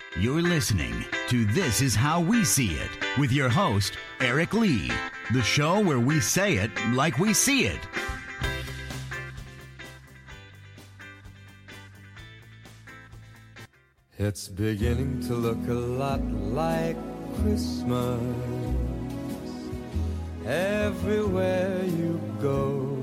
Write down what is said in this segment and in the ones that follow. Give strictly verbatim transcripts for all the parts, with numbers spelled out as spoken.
You're listening to This Is How We See It with your host, Eric Lee. The show where we say it like we see it. It's beginning to look a lot like Christmas everywhere you go.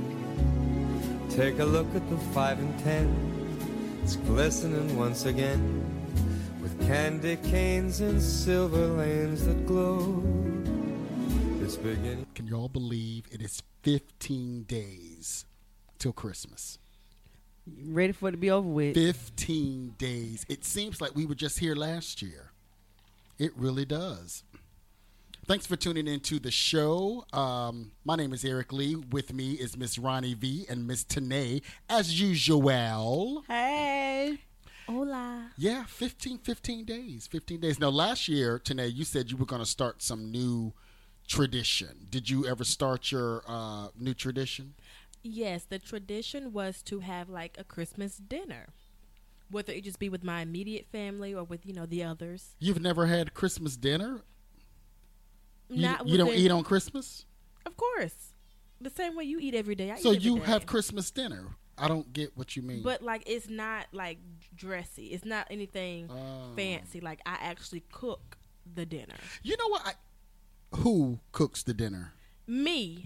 Take a look at the five and ten. It's glistening once again with candy canes and silver lanes that glow. It's beginning. Can y'all believe it is fifteen days till Christmas? Ready for it to be over with. fifteen days. It seems like we were just here last year. It really does. Thanks for tuning into the show. Um, my name is Eric Lee. With me is Miss Ronnie V and Miss Tanae, as usual. Hey. Hola. Yeah, fifteen, fifteen days. fifteen days. Now, last year, Tanae, you said you were going to start some new tradition. Did you ever start your uh, new tradition? Yes, the tradition was to have like a Christmas dinner, whether it just be with my immediate family or with, you know, the others. You've never had Christmas dinner? You, Not you don't within- eat on Christmas? Of course. The same way you eat every day. I So eat every you day. have Christmas dinner. I don't get what you mean. But like it's not like dressy. It's not anything Oh. fancy. Like I actually cook the dinner. You know what? I, who cooks the dinner? Me.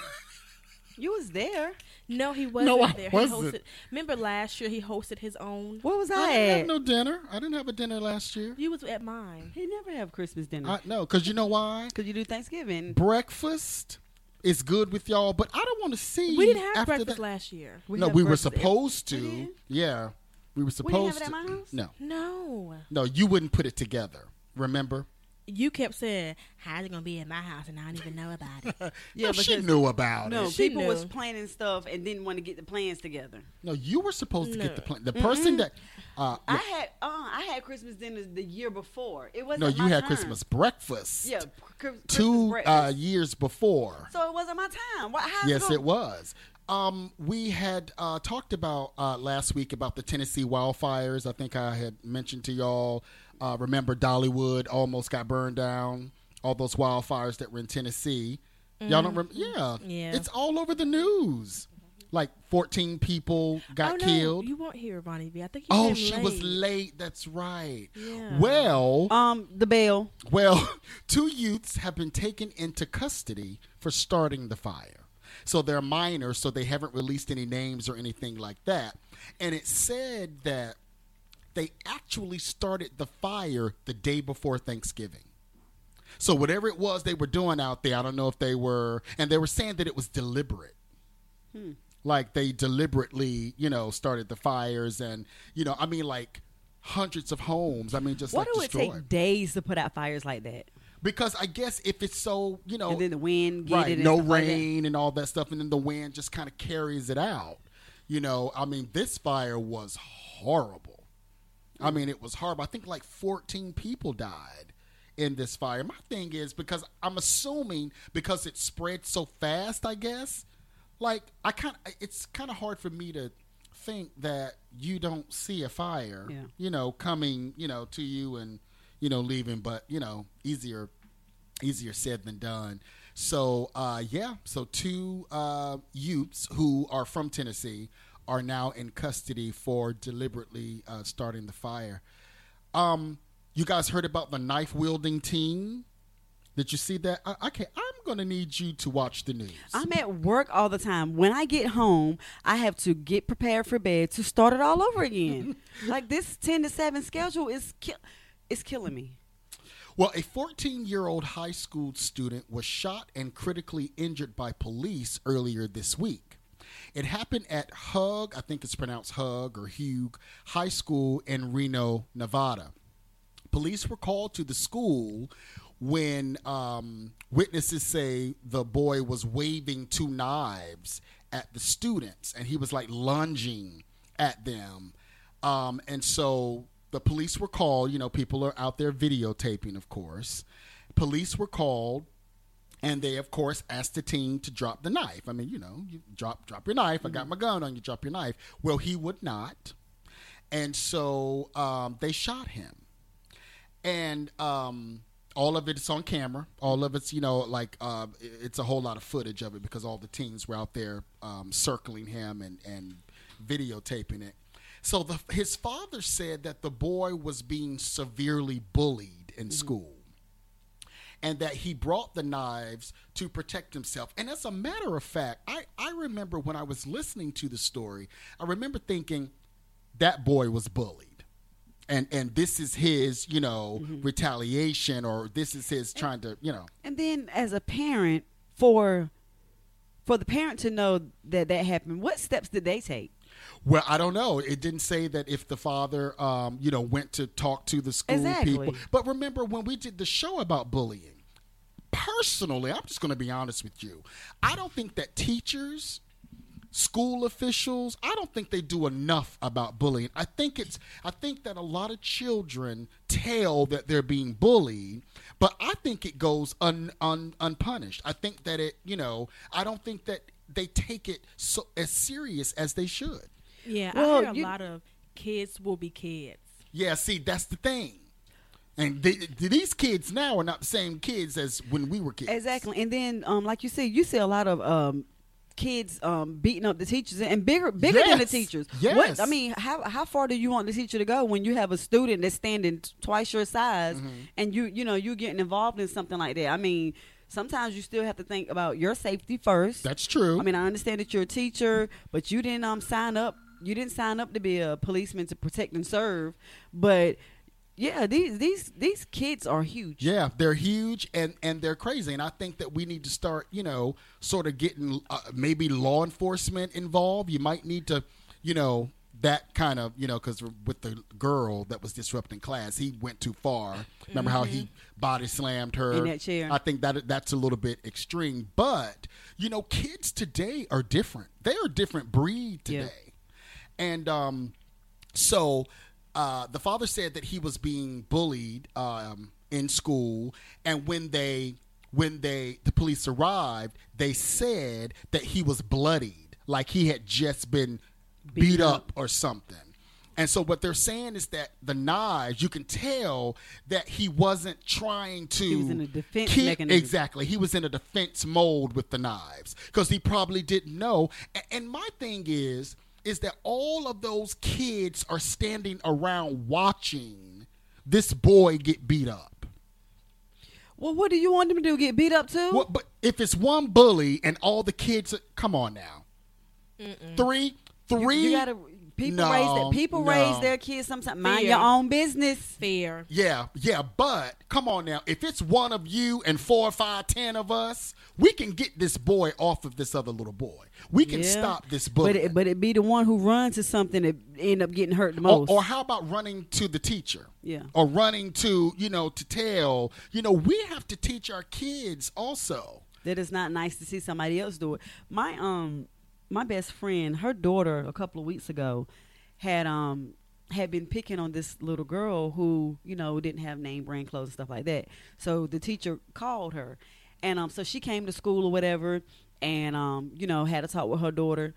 You was there. No, he wasn't No, I there. wasn't. He hosted. Remember last year he hosted his own. Where was I, I didn't have at? no dinner. I didn't have a dinner last year. You was at mine. He never have Christmas dinner. I, no, because you know why? Because you do Thanksgiving. Breakfast is good with y'all, but I don't want to see. We didn't have after breakfast that. last year. We no, have we were breakfast every- supposed to. We did? Yeah, we were We supposed didn't have it at to. my house? No, No. no, you wouldn't put it together. Remember? You kept saying, how's it going to be at my house and I don't even know about it. Yeah, no, she because- knew about No, it. She people knew. was planning stuff and didn't want to get the plans together. No, you were supposed to get No. the plan. The person that. Uh, I yeah, had uh, I had Christmas dinner the year before. It wasn't no, you my had time. Christmas breakfast. Yeah, cr- Christmas Two breakfast. uh, years before. So it wasn't my time. What, how's Yes, going? it was. Um, we had uh, talked about uh, last week about the Tennessee wildfires. I think I had mentioned to y'all. Uh, remember, Dollywood almost got burned down. All those wildfires that were in Tennessee. Y'all don't remember? Yeah. Yeah. It's all over the news. Like fourteen people got oh, no, killed. You weren't here, Ronnie V. I think you Oh, came she late. was late. That's right. Yeah. Well, Um, the bell. well, two youths have been taken into custody for starting the fire. So they're minors, so they haven't released any names or anything like that. And it said that they actually started the fire the day before Thanksgiving. So whatever it was they were doing out there, I don't know if they were, and they were saying that it was deliberate. Hmm. Like they deliberately, you know, started the fires and, you know, I mean like hundreds of homes. I mean, just Why like do it destroyed. take days to put out fires like that? Because I guess if it's so, you know, And then the wind get right, it and no stuff like that. rain and all that stuff, and then the wind just kind of carries it out. You know, I mean, this fire was horrible. I mean, it was horrible. I think like fourteen people died in this fire. My thing is, because I'm assuming because it spread so fast, I guess, like I kind of, it's kind of hard for me to think that you don't see a fire, Yeah. you know, coming, you know, to you and, you know, leaving, but, you know, easier, easier said than done. So, uh, yeah, so two uh, youths who are from Tennessee are now in custody for deliberately uh, starting the fire. Um, you guys heard about the knife-wielding teen? Did you see that? I, okay, I'm going to need you to watch the news. I'm at work all the time. When I get home, I have to get prepared for bed to start it all over again. Like this ten to seven schedule is ki- it's killing me. Well, a fourteen-year-old high school student was shot and critically injured by police earlier this week. It happened at Hug, I think it's pronounced Hug or Hugh, High School in Reno, Nevada. Police were called to the school when um, witnesses say the boy was waving two knives at the students, and he was like lunging at them. Um, and so the police were called. You know, people are out there videotaping, of course. Police were called, and they, of course, asked the teen to drop the knife. I mean, you know, you drop drop your knife. I got my gun on you. Drop your knife. Well, he would not. And so um, they shot him. and um, all of it's on camera. All of it's, you know, like uh, it's a whole lot of footage of it because all the teens were out there um, circling him and, and videotaping it. So the, his father said that the boy was being severely bullied in mm-hmm. school and that he brought the knives to protect himself. And as a matter of fact, I, I remember when I was listening to the story, I remember thinking that boy was bullied. And and this is his, you know, mm-hmm. retaliation, or this is his trying to, you know. And then as a parent, for for the parent to know that that happened, what steps did they take? Well, I don't know. It didn't say that if the father, um, you know, went to talk to the school exactly. people. But remember when we did the show about bullying, personally, I'm just going to be honest with you. I don't think that teachers, school officials, I don't think they do enough about bullying. I think it's, I think that a lot of children tell that they're being bullied, but I think it goes un, un, unpunished. I think that it, you know, I don't think that they take it so as serious as they should. Yeah, well, I hear a you, lot of kids will be kids. Yeah, see, that's the thing. And they, these kids now are not the same kids as when we were kids. Exactly. And then, um, like you said, you see a lot of um, kids um, beating up the teachers and bigger bigger yes. than the teachers. Yes. What, I mean, how how far do you want the teacher to go when you have a student that's standing twice your size mm-hmm. and you you know you're getting involved in something like that? I mean, sometimes you still have to think about your safety first. That's true. I mean, I understand that you're a teacher, but you didn't um sign up. You didn't sign up to be a policeman to protect and serve. But yeah, these these these kids are huge. Yeah, they're huge and, and they're crazy. And I think that we need to start, you know, sort of getting uh, maybe law enforcement involved. You might need to, you know, that kind of, you know, because with the girl that was disrupting class, he went too far. Remember mm-hmm. how he body slammed her? In that chair. I think that that's a little bit extreme. But, you know, kids today are different. They are a different breed today. Yeah. And um, so uh, the father said that he was being bullied um, in school. And when they when they the police arrived, they said that he was bloodied, like he had just been beat, beat up. up or something. And so what they're saying is that the knives, you can tell that he wasn't trying to. He was in a defense keep, mechanism. Exactly. He was in a defense mode with the knives because he probably didn't know. And, and my thing is, is that all of those kids are standing around watching this boy get beat up. Well, what do you want them to do? Get beat up too? Well, but if it's one bully and all the kids, are, come on now. Mm-mm. Three, three. You, you gotta. People no, raise their people no. raise their kids sometimes. Mind Fear. your own business. Fear. Yeah, yeah, but come on now. If it's one of you and four, five, ten of us, we can get this boy off of this other little boy. We can yeah. stop this bully. But it, but it be the one who runs to something that end up getting hurt the most. Or, or how about running to the teacher? Yeah. Or running to, you know, to tell. You know, we have to teach our kids also. That it's not nice to see somebody else do it. My um my best friend, her daughter a couple of weeks ago had um had been picking on this little girl who, you know, didn't have name brand clothes and stuff like that. So the teacher called her. And um so she came to school or whatever and um, you know, had a talk with her daughter,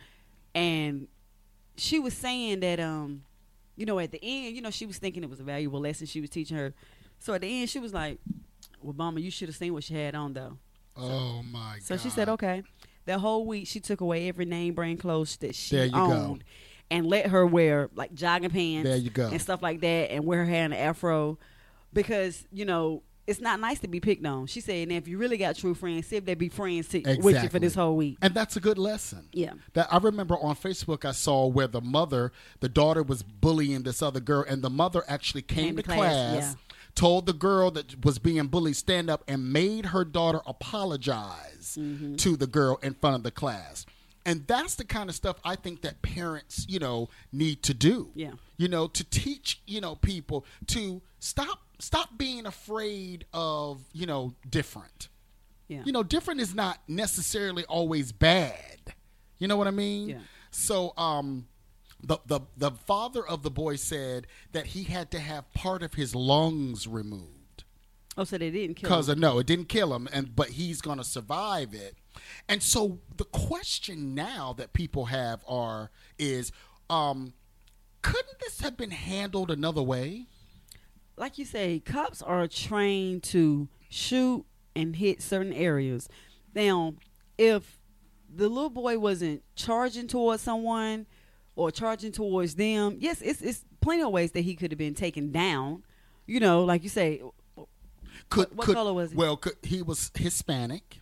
and she was saying that um, you know, at the end, you know, she was thinking it was a valuable lesson she was teaching her. So at the end she was like, well, Mama, you should have seen what she had on though. Oh my God. So she said, okay. That whole week she took away every name brand clothes that she there you owned. Go. And let her wear like jogging pants there you go. and stuff like that, and wear her hair in an afro, because, you know, it's not nice to be picked on. She said, and if you really got true friends, see if they be friends to, exactly. with you for this whole week. And that's a good lesson. Yeah. That I remember on Facebook I saw where the mother, the daughter was bullying this other girl, and the mother actually came, came to, to class, class yeah. told the girl that was being bullied stand up, and made her daughter apologize mm-hmm. to the girl in front of the class. And that's the kind of stuff I think that parents, you know, need to do. Yeah. You know, to teach, you know, people to stop stop being afraid of, you know, different. Yeah. You know, different is not necessarily always bad. You know what I mean? Yeah. So um the the the father of the boy said that he had to have part of his lungs removed. Oh, so they didn't kill him. Because no, it didn't kill him, and but he's going to survive it. And so the question now that people have are is, um, couldn't this have been handled another way? like you say, cops are trained to shoot and hit certain areas. Now, if the little boy wasn't charging towards someone or charging towards them, yes, it's it's plenty of ways that he could have been taken down. You know, like you say, Could, what, what could, color was he? Well, could, he was Hispanic.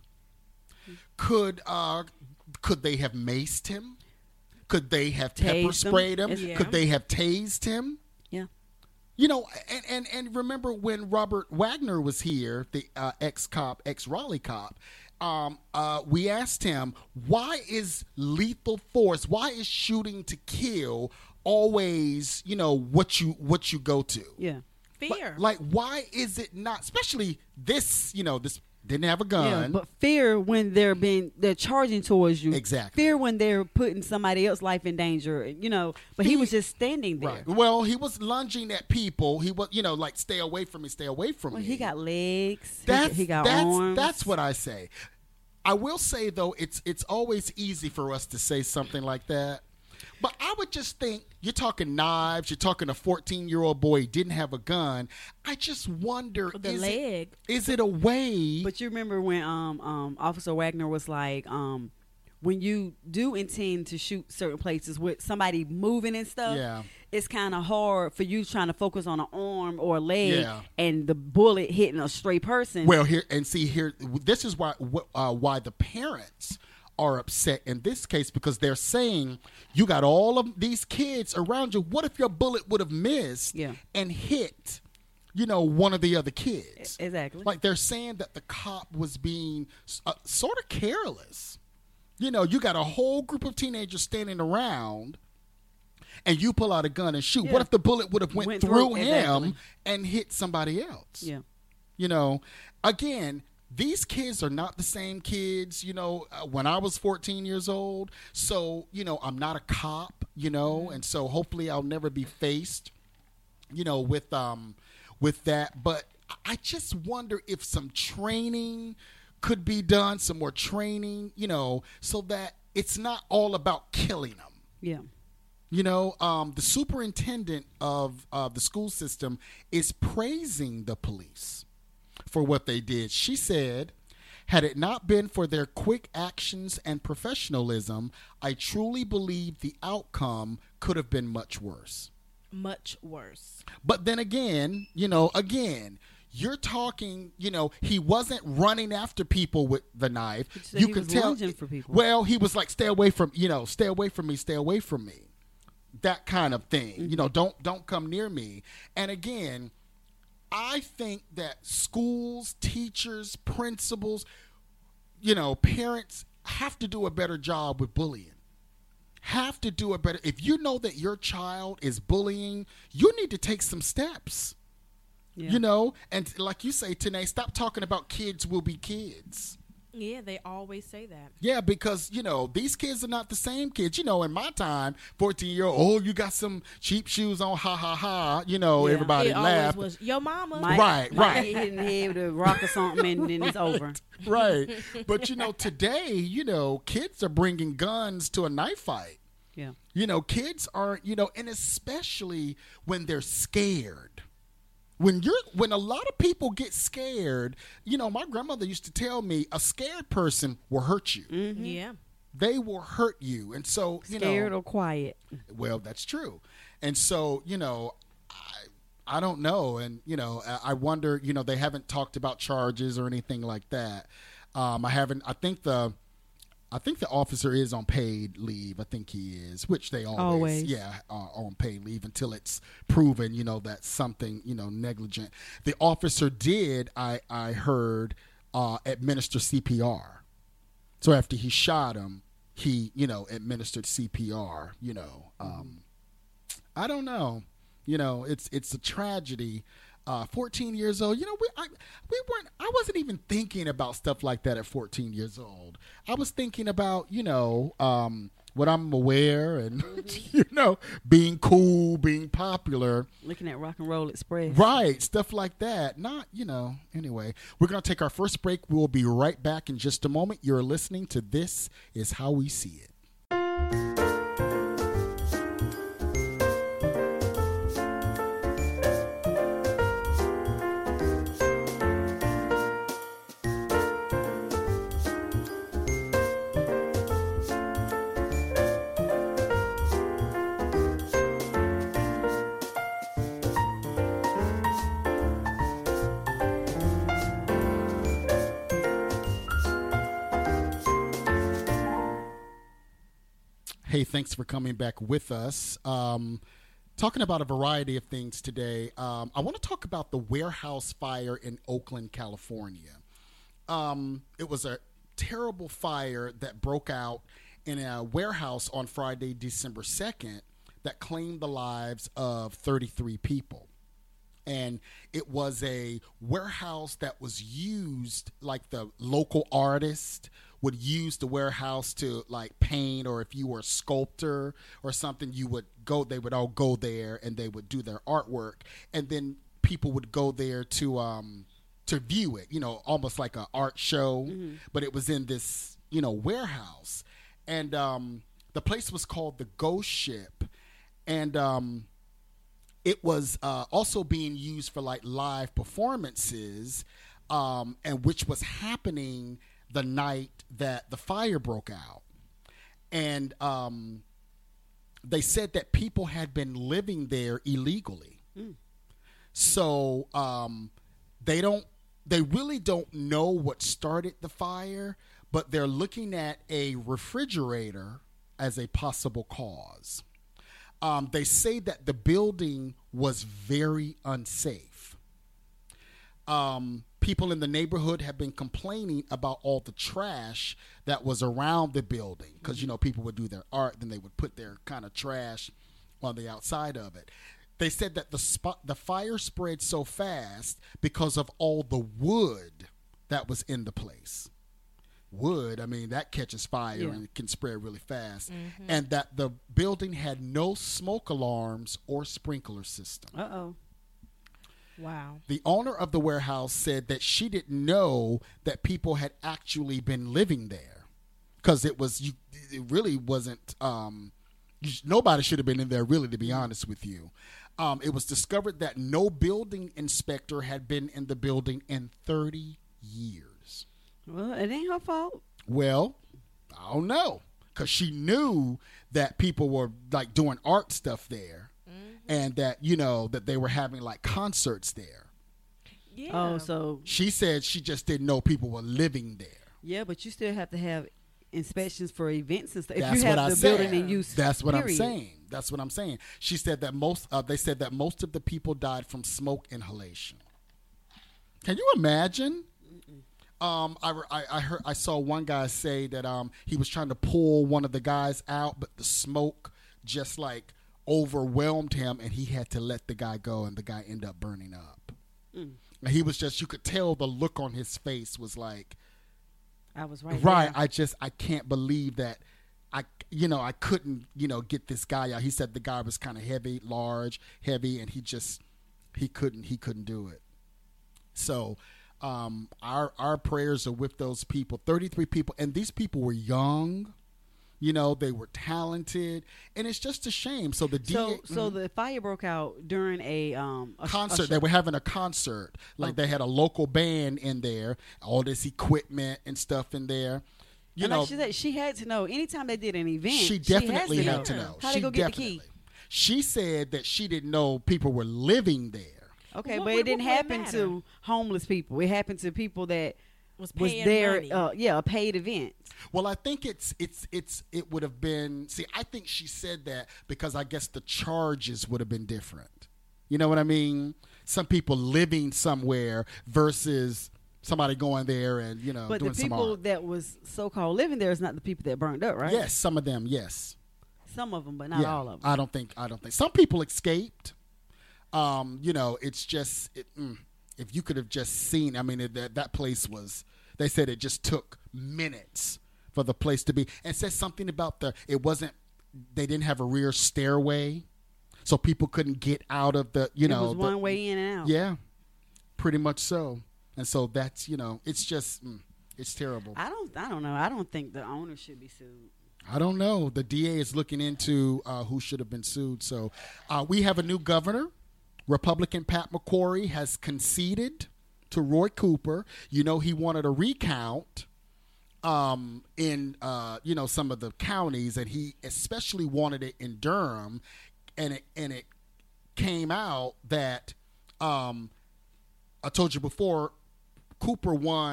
Could uh, could they have maced him? Could they have pepper Tased him? sprayed him? Yeah. Could they have tased him? Yeah. You know, and, and, and remember when Robert Wagner was here, the uh, ex-cop, ex-Raleigh cop, um, uh, we asked him, why is lethal force, why is shooting to kill always, you know, what you what you go to? Yeah. Fear. Like, why is it not, especially this, you know, this didn't have a gun. Yeah, but fear when they're being they're charging towards you. Exactly. Fear when they're putting somebody else's life in danger. You know, but he Fear- was just standing there. Right. Well, he was lunging at people. He was, you know, like, stay away from me, stay away from Well, me. he got legs. He That's got- he got that's, arms. that's what I say. I will say though, it's it's always easy for us to say something like that. But I would just think you're talking knives, you're talking a fourteen year old boy who didn't have a gun. I just wonder The is leg. It, is it a way? But you remember when um um Officer Wagner was like um when you do intend to shoot certain places with somebody moving and stuff, Yeah. it's kind of hard for you trying to focus on an arm or a leg Yeah. and the bullet hitting a stray person. Well, here and see here. This is why wh- uh, why the parents are upset in this case, because they're saying you got all of these kids around you. What if your bullet would have missed Yeah. and hit, you know, one of the other kids? Exactly. Like they're saying that the cop was being uh, sort of careless. You know, you got a whole group of teenagers standing around. And you pull out a gun and shoot. Yeah. What if the bullet would have went, Went through, through, him exactly. and hit somebody else? Yeah. You know, again, these kids are not the same kids, you know, uh, when I was fourteen years old. So, you know, I'm not a cop, you know, and so hopefully I'll never be faced, you know, with um with that. But I just wonder if some training could be done, some more training, you know, so that it's not all about killing them. Yeah. You know, um, the superintendent of uh, the school system is praising the police for what they did. She said, had it not been for their quick actions and professionalism, I truly believe the outcome could have been much worse. Much worse. But then again, you know, again, you're talking, you know, he wasn't running after people with the knife. said You he can was tell. lunging for people. Well, he was like, stay away from, you know, stay away from me, stay away from me. That kind of thing. Mm-hmm. You know, don't don't come near me. And again, I think that schools, teachers, principals, you know, parents have to do a better job with bullying. Have to do a better. If you know that your child is bullying, you need to take some steps. Yeah. You know, and like you say, Tanae, stop talking about kids will be kids. Yeah, they always say that. Yeah, because, you know, these kids are not the same kids. You know, in my time, fourteen-year-old, oh, you got some cheap shoes on, ha, ha, ha. You know, Yeah. everybody It laughed. always was your mama. Might, Right, might right. get hit in the head with a rock or something, and then it's over. Right. But, you know, today, you know, kids are bringing guns to a knife fight. Yeah. You know, kids aren't, you know, and especially when they're scared. When you're, when a lot of people get scared, you know, my grandmother used to tell me a scared person will hurt you. Mm-hmm. Yeah. They will hurt you. And so, you Scared know, or quiet. well, that's true. And so, you know, I, I don't know. And, you know, I I wonder, you know, they haven't talked about charges or anything like that. Um, I haven't, I think the, I think the officer is on paid leave. I think he is, which they always, Always. yeah, are on paid leave until it's proven, you know, that something, you know, negligent. The officer did, I, I heard, uh, administer C P R. So after he shot him, he, you know, administered C P R, you know. Um, I don't know. You know, it's it's a tragedy. Uh, fourteen years old, you know, we I, we weren't. I wasn't even thinking about stuff like that at fourteen years old. I was thinking about, you know, um, what I'm aware and you know, being cool, being popular, Looking at Rock and Roll Express. right? Stuff like that. Not, you know. Anyway, we're gonna take our first break. We'll be right back in just a moment. You're listening to This Is How We See It. Hey, thanks for coming back with us. Um, talking about a variety of things today. Um, I want to talk about the warehouse fire in Oakland, California. Um, it was a terrible fire that broke out in a warehouse on Friday, December second, that claimed the lives of thirty-three people. And it was a warehouse that was used, like the local artist would use the warehouse to like paint, or if you were a sculptor or something, you would go, they would all go there and they would do their artwork. And then people would go there to, um, to view it, you know, almost like an art show, mm-hmm. but it was in this, you know, warehouse. And, um, the place was called the Ghost Ship. And, um, it was uh, also being used for like live performances, um, and which was happening the night that the fire broke out. And um, they said that people had been living there illegally. Mm. So um, they don't, they really don't know what started the fire, but they're looking at a refrigerator as a possible cause. Um, they say that the building was very unsafe. Um, people in the neighborhood have been complaining about all the trash that was around the building, because, you know, people would do their art, then they would put their kind of trash on the outside of it. They said that the spot, the fire spread so fast because of all the wood that was in the place. Wood, I mean, that catches fire yeah. and it can spread really fast. Mm-hmm. And that the building had no smoke alarms or sprinkler system. Uh-oh. Wow. The owner of the warehouse said that she didn't know that people had actually been living there, because it was, you, it really wasn't, um, you, nobody should have been in there, really, to be honest with you. Um, it was discovered that no building inspector had been in the building in thirty years. Well, it ain't her fault. Well, I don't know, because she knew that people were like doing art stuff there, mm-hmm. and that, you know, that they were having like concerts there. Yeah. Oh, so she said she just didn't know people were living there. Yeah, but you still have to have inspections for events and stuff. If That's you have what I the said. building in use. That's what period. I'm saying. That's what I'm saying. She said that most. Uh, they said that most of the people died from smoke inhalation. Can you imagine? Um, I, I, I heard I saw one guy say that um he was trying to pull one of the guys out, but the smoke just like overwhelmed him, and he had to let the guy go, and the guy ended up burning up. Mm. And he was just, you could tell the look on his face was like, I was right. Right. There. I just I can't believe that I you know I couldn't you know get this guy out. He said the guy was kind of heavy, large, heavy, and he just he couldn't he couldn't do it. So. Um, our our prayers are with those people, thirty-three people, and these people were young, you know, they were talented, and it's just a shame. So the so D A, so mm-hmm. the fire broke out during a um a concert. A they were having a concert, like okay. they had a local band in there, all this equipment and stuff in there. You and know, like she said, she had to know anytime they did an event. She definitely she had know. to know. How she they go get the key? She said that she didn't know people were living there. Okay, what, but what, it didn't what happen to homeless people. It happened to people that was, was there. Uh, yeah, a paid event. Well, I think it's it's it's it would have been. See, I think she said that because I guess the charges would have been different. You know what I mean? Some people living somewhere versus somebody going there and you know. But doing the people some art. that was so-called living there is not the people that burned up, right? Yes, some of them. Yes, some of them, but not yeah, all of them. I don't think. I don't think some people escaped. Um, you know, it's just it, mm, if you could have just seen. I mean, it, that that place was. They said it just took minutes for the place to be. And it says something about the. It wasn't. They didn't have a rear stairway, so people couldn't get out of the. You it know, was the, one way in and out. Yeah, pretty much so. And so that's you know, it's just mm, it's terrible. I don't. I don't know. I don't think the owner should be sued. I don't know. The D A is looking into uh, who should have been sued. So uh, we have a new governor. Republican Pat McCrory has conceded to Roy Cooper. You know, he wanted a recount um, in, uh, you know, some of the counties, and he especially wanted it in Durham. And it, and it came out that, um, I told you before, Cooper won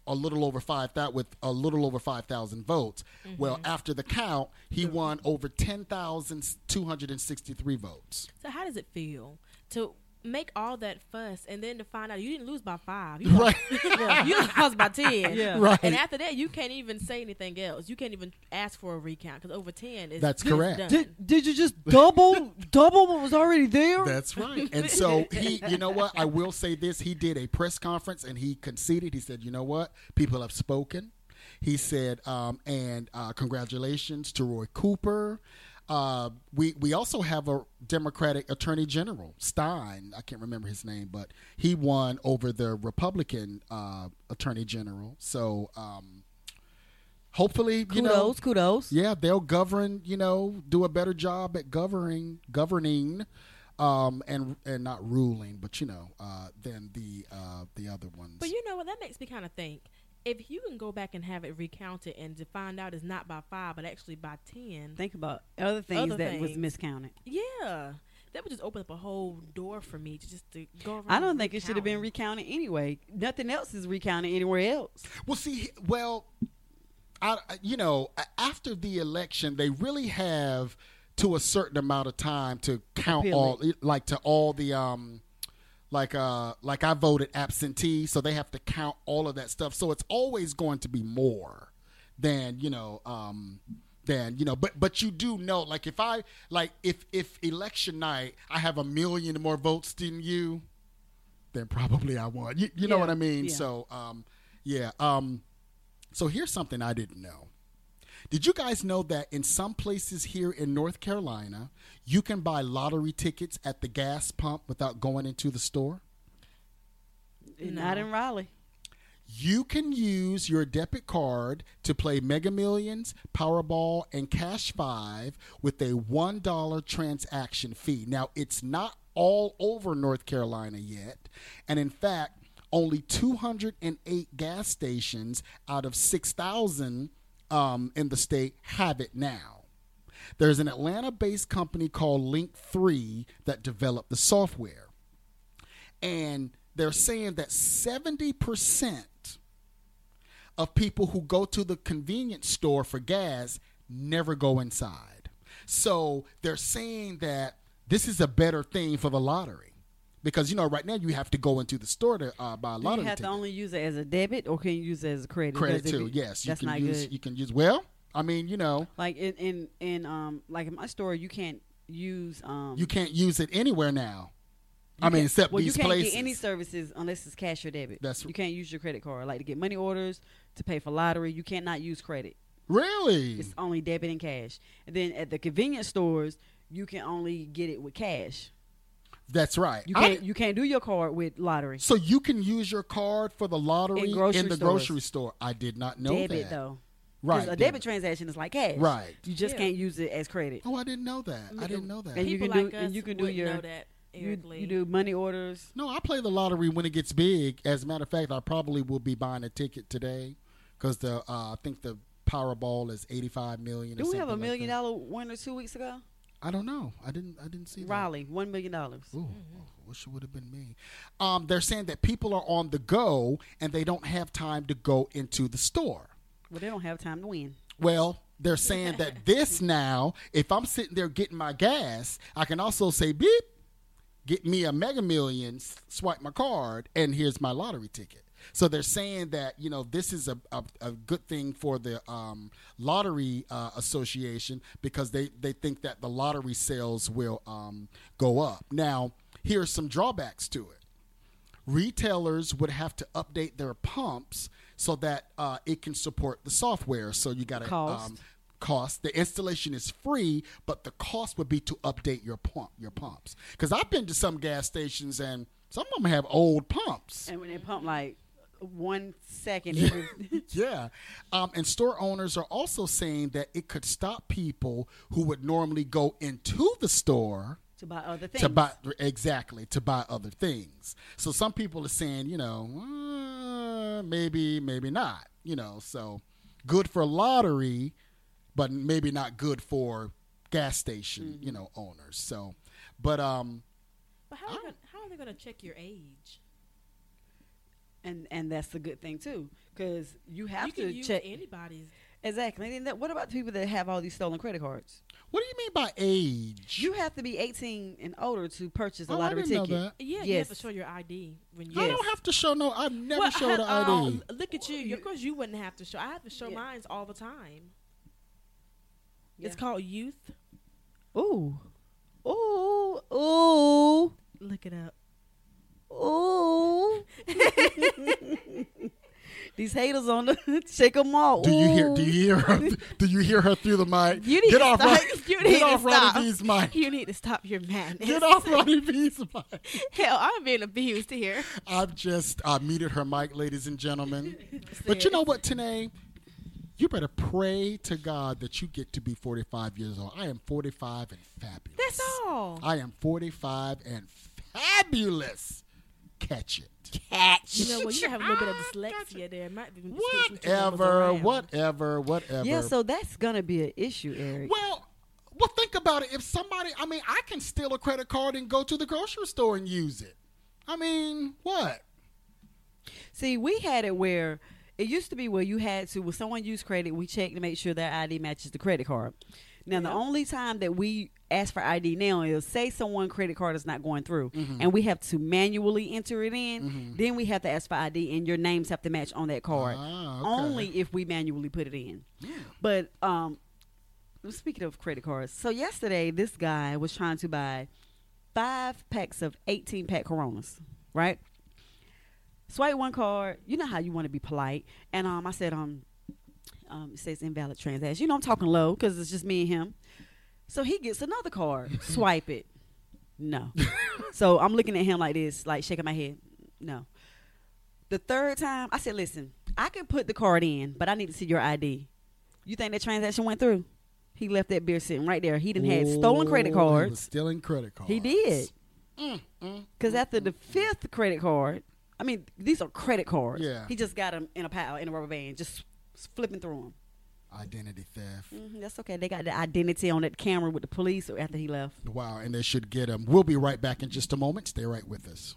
a little over five that with a little over five thousand votes. Mm-hmm. Well, after the count, he won over ten thousand two hundred and sixty three votes. So how does it feel to make all that fuss and then to find out you didn't lose by five? You right. lost, you lost by ten. Yeah. Right. And after that, you can't even say anything else. You can't even ask for a recount because over ten is That's it's correct. done. Did, did you just double double what was already there? That's right. And so he, you know what? I will say this. He did a press conference and he conceded. He said, you know what? People have spoken. He said, um, and uh, congratulations to Roy Cooper. Uh, we we also have a Democratic Attorney General, Stein. I can't remember his name, but he won over the Republican uh, Attorney General. So um, hopefully, you kudos, know, kudos. yeah, they'll govern. You know, do a better job at governing, governing, um, and and not ruling, but you know, uh, than the uh, the other ones. But you know what? That makes me kind of think. If you can go back and have it recounted and to find out it's not by five but actually by ten. Think about other things Other that was things. miscounted. Yeah. That would just open up a whole door for me to just to go around. I don't think it should have been recounting. recounted anyway. Nothing else is recounted anywhere else. Well, see, well, I, you know, after the election, they really have to a certain amount of time to count Appeal all, like to all the, um, like, uh, like I voted absentee, so they have to count all of that stuff. So it's always going to be more than, you know, um, than, you know, but, but you do know, like if I, like if, if election night, I have a million more votes than you, then probably I won. You, you know Yeah, what I mean? yeah. So, um, yeah. Um, so here's something I didn't know. Did you guys know that in some places here in North Carolina, you can buy lottery tickets at the gas pump without going into the store? No. Not in Raleigh. You can use your debit card to play Mega Millions, Powerball, and Cash five with a one dollar transaction fee. Now, it's not all over North Carolina yet. And in fact, only two hundred eight gas stations out of six thousand um, in the state have it now. There's an Atlanta-based company called Link three that developed the software. And they're saying that seventy percent of people who go to the convenience store for gas never go inside. So they're saying that this is a better thing for the lottery. Because, you know, right now you have to go into the store to uh, buy a Do lottery you have ticket. to only use it as a debit, or can you use it as a credit? Credit Because if too, you- yes. You That's can not use, good. You can use, well, I mean, you know, Like in in in um like in my store, you can't use um you can't use it anywhere now. you I mean, can't- except well, these you can't places. get any services unless it's cash or debit. That's- you can't use your credit card, like to get money orders, to pay for lottery. You cannot use credit. Really? It's only debit and cash. And then at the convenience stores, you can only get it with cash. That's right. You I- can't you can't do your card with lottery. so you can use your card for the lottery In grocery the stores. grocery store. I did not know debit that. though. Right. 'Cause a debit. debit transaction is like cash. Right. You just Yeah. can't use it as credit. Oh, I didn't know that. I didn't know that. And you People can do- like and us you can do wouldn't your- know that, You, Eric Lee. you do money orders. No, I play the lottery when it gets big. As a matter of fact, I probably will be buying a ticket today because the uh, I think the Powerball is eighty-five million. Do we have a million dollar winner two weeks ago? I don't know. I didn't. I didn't see that. Raleigh, one million dollars. Ooh, wish it would have been me. Um, they're saying that people are on the go and they don't have time to go into the store. Well, they don't have time to win. Well, they're saying that this now, if I'm sitting there getting my gas, I can also say beep, get me a Mega Millions, swipe my card, and here's my lottery ticket. So they're saying that, you know, this is a, a, a good thing for the um, Lottery uh, Association because they, they think that the lottery sales will um, go up. Now, here are some drawbacks to it. Retailers would have to update their pumps so that uh, it can support the software. So you got to Cost. um, cost. The installation is free, but the cost would be to update your pump, your pumps. Because I've been to some gas stations and some of them have old pumps. And when they pump like one second, every, Yeah. Um, and store owners are also saying that it could stop people who would normally go into the store to buy other things. to buy exactly to buy other things. So some people are saying, you know, uh, maybe, maybe not. You know, so good for lottery, but maybe not good for gas station, Mm-hmm. you know, owners. So, but um, But how are, they gonna, how are they going to check your age? And and that's a good thing too, because you have You to can use check anybody's. exactly. And that, what about the people that have all these stolen credit cards? What do you mean by age? You have to be eighteen and older to purchase a Oh, I lottery didn't know ticket. that. Yeah, you have Yes. to show your I D when you. I Yes. don't have to show no. I've never Well, showed an I D. um, look at you. Of course, you wouldn't have to show. I have to show Yeah. mine all the time. Yeah. It's called youth. Ooh, ooh, ooh, Look it up. ooh. These haters on the shake 'em off. Do you hear? Ooh. Do you hear her? Do you hear her through the mic? You need Get to off! stop. Ronnie, You need get to off stop. Ronnie V's mic. You need to stop your madness. Get off Ronnie V's mic. Hell, I'm being abused here. I've just uh, muted her mic, ladies and gentlemen. But you know what, Tanae? You better pray to God that you get to be forty-five years old. I am forty-five and fabulous. That's all. I am forty-five and fabulous. Catch it. You know, well, you have a little bit of dyslexia there. It might be switch some numbers Whatever, around. whatever, whatever. Yeah, so that's gonna be an issue, Eric. Well, well, think about it. If somebody, I mean, I can steal a credit card and go to the grocery store and use it. I mean, what? See, we had it where it used to be where you had to, when someone used credit, we check to make sure their I D matches the credit card. Now, the Yeah. only time that we ask for I D now is say someone credit card is not going through, Mm-hmm. and we have to manually enter it in. Then we have to ask for I D, and your names have to match on that card. Ah, okay. Only if we manually put it in. But um, speaking of credit cards, so yesterday this guy was trying to buy five packs of eighteen pack Coronas, right? Swipe one card. You know how you want to be polite, and um, I said um, um, it says invalid transaction. You know I'm talking low because it's just me and him. So he gets another card. Swipe it. No. So I'm looking at him like this, like shaking my head. No. The third time, I said, listen, I can put the card in, but I need to see your I D. You think that transaction went through? He left that beer sitting right there. He done had stolen credit Oh, He was cards. stealing credit cards. He did. Mm, mm. Because after the fifth credit card, I mean, these are credit cards. Yeah. He just got them in a pile, in a rubber band, just flipping through them. Identity theft. hmm that's okay. They got the identity on that camera with the police after he left. Wow, and they should get him. We'll be right back in just a moment. Stay right with us.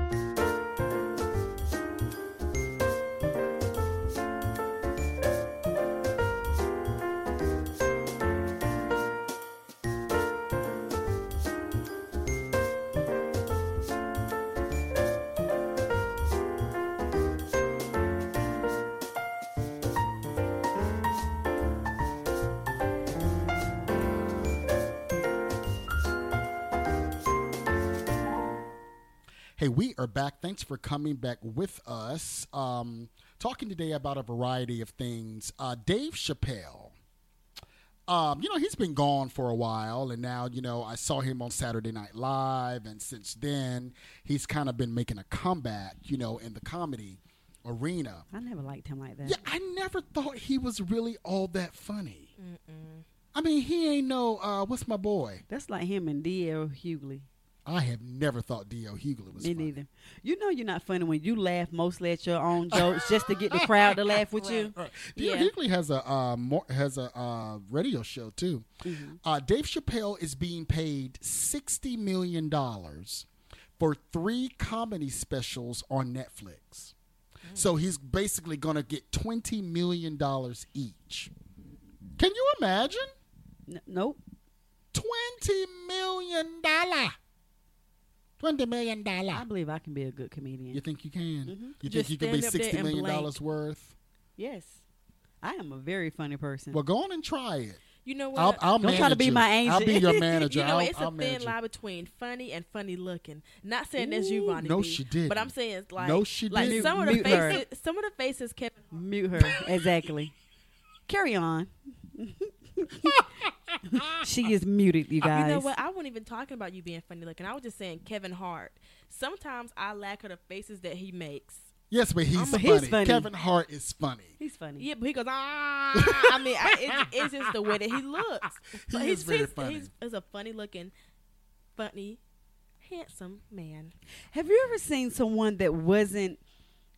Hey, we are back. Thanks for coming back with us. Um, talking today about a variety of things. Uh, Dave Chappelle. Um, you know, he's been gone for a while, and now, you know, I saw him on Saturday Night Live, and since then, he's kind of been making a comeback, you know, in the comedy arena. I never liked him like that. Yeah, I never thought he was really all that funny. Mm-mm. I mean, he ain't no, uh, what's my boy? That's like him and D L Hughley. I have never thought D L Hughley was Me funny. neither. You know you're not funny when you laugh mostly at your own jokes just to get the crowd to laugh with you. Right. D L Yeah. Hughley has a uh, more, has a uh, radio show too. Uh, Dave Chappelle is being paid sixty million dollars for three comedy specials on Netflix. So he's basically going to get twenty million dollars each. Can you imagine? N- nope. Twenty million dollar. Twenty million I dollar. believe I can be a good comedian. You think you can? You Just think you can be stand up there sixty and million blank. dollars worth? Yes. I am a very funny person. Well, go on and try it. You know what? I'll, I'll Don't try to manage be you. my I'll be agent. your manager. You know, I'll, it's I'll a manage thin you. line between funny and funny looking. Not saying that's you, Ooh, Ronnie. no, B, she didn't. But I'm saying it's like No, she like didn't. some of the Mute her. faces. Some of the faces Kevin. Mute her. Exactly. Carry on. She is muted, you guys. You know what? I wasn't even talking about you being funny looking. I was just saying Kevin Hart. Sometimes I lack of the faces that he makes. Yes, but he's, But funny. he's funny. Kevin Hart is funny. He's funny. Yeah, but he goes ah. I mean, I, it's, it's just the way that he looks. But He he's, is very he's, funny. He's, he's a funny looking, funny, handsome man. Have you ever seen someone that wasn't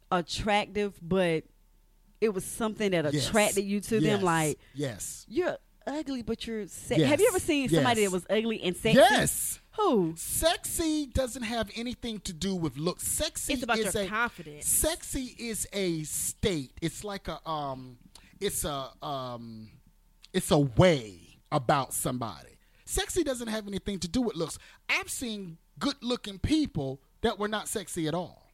attractive, but it was something that Yes. attracted you to Yes. them? Like, yes. you're ugly, but you're sexy. Yes. Have you ever seen somebody Yes. that was ugly and sexy? Yes. Who? Sexy doesn't have anything to do with looks. Sexy It's about is your a confidence. Sexy is a state. It's like a um it's a um it's a way about somebody. Sexy doesn't have anything to do with looks. I've seen good-looking people that were not sexy at all.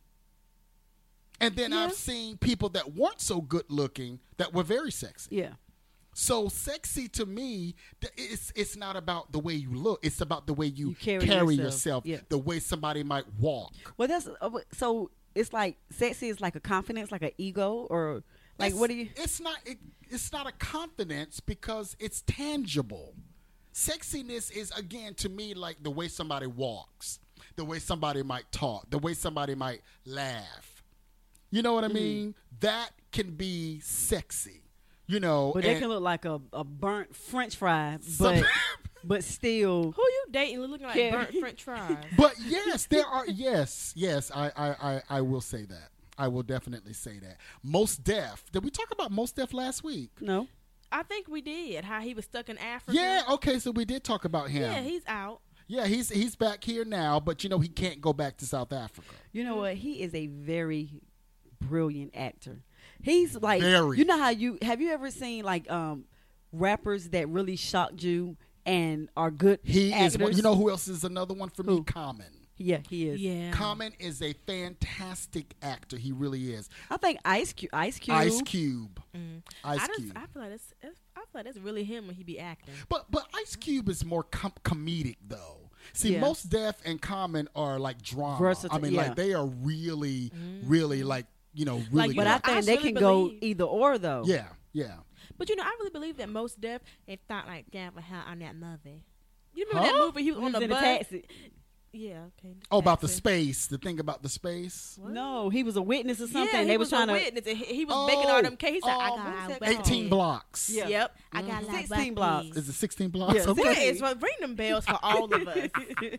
And then Yeah. I've seen people that weren't so good-looking that were very sexy. Yeah. So sexy to me, th- it's it's not about the way you look. It's about the way you, You carry carry, yourself. yourself, Yeah. the way somebody might walk. Well, that's uh, so. It's like sexy is like a confidence, like an ego, or like It's- what do you? It's not. It, it's not a confidence because it's tangible. Sexiness is again to me like the way somebody walks, the way somebody might talk, the way somebody might laugh. You know what I mean? That can be sexy. You know, But they and can look like a, a burnt French fry, Some- but but still. Who you dating looking like Yeah. burnt French fries? But yes, there are. Yes, yes, I, I, I, I will say that. I will definitely say that. Most Def. Did we talk about Most Def last week? No. I think we did. How he was stuck in Africa. Yeah. Okay. So we did talk about him. Yeah, he's out. Yeah, he's he's back here now, but you know he can't go back to South Africa. You know what? He is a very brilliant actor. He's like, Very. you know how you have you ever seen like um rappers that really shocked you and are good He actors? is. One, you know who else is another one for me? Who? Common. Yeah, he is. Yeah. Common is a fantastic actor. He really is. I think Ice Cube. Ice Cube. Ice Cube. Mm. Ice I, just, Cube. I feel like it's, it's, I feel like it's really him when he be acting. But but Ice Cube is more com- comedic though. See, Yeah. Most Def and Common are like drama. Versatile, I mean, yeah. like they are really, really like you know really. Like, But good. I I think they really can go believe- either or though. yeah, yeah. But you know, I really believe that most deaf they thought like Gavin how on that movie. You remember Huh? that movie? He was He on was the in a bus. taxi. Yeah, okay. Oh, about the taxi. space. The thing about the space. What? No, he was a witness or something. Yeah, he they was was trying a to witness. And he, he was making all them cases. I oh, got what was that black eighteen kids. blocks. Yeah. Yep, I got like sixteen black blocks. kids. Is it sixteen blocks? Yeah, Okay. There is. Well, ring them bells for all of us.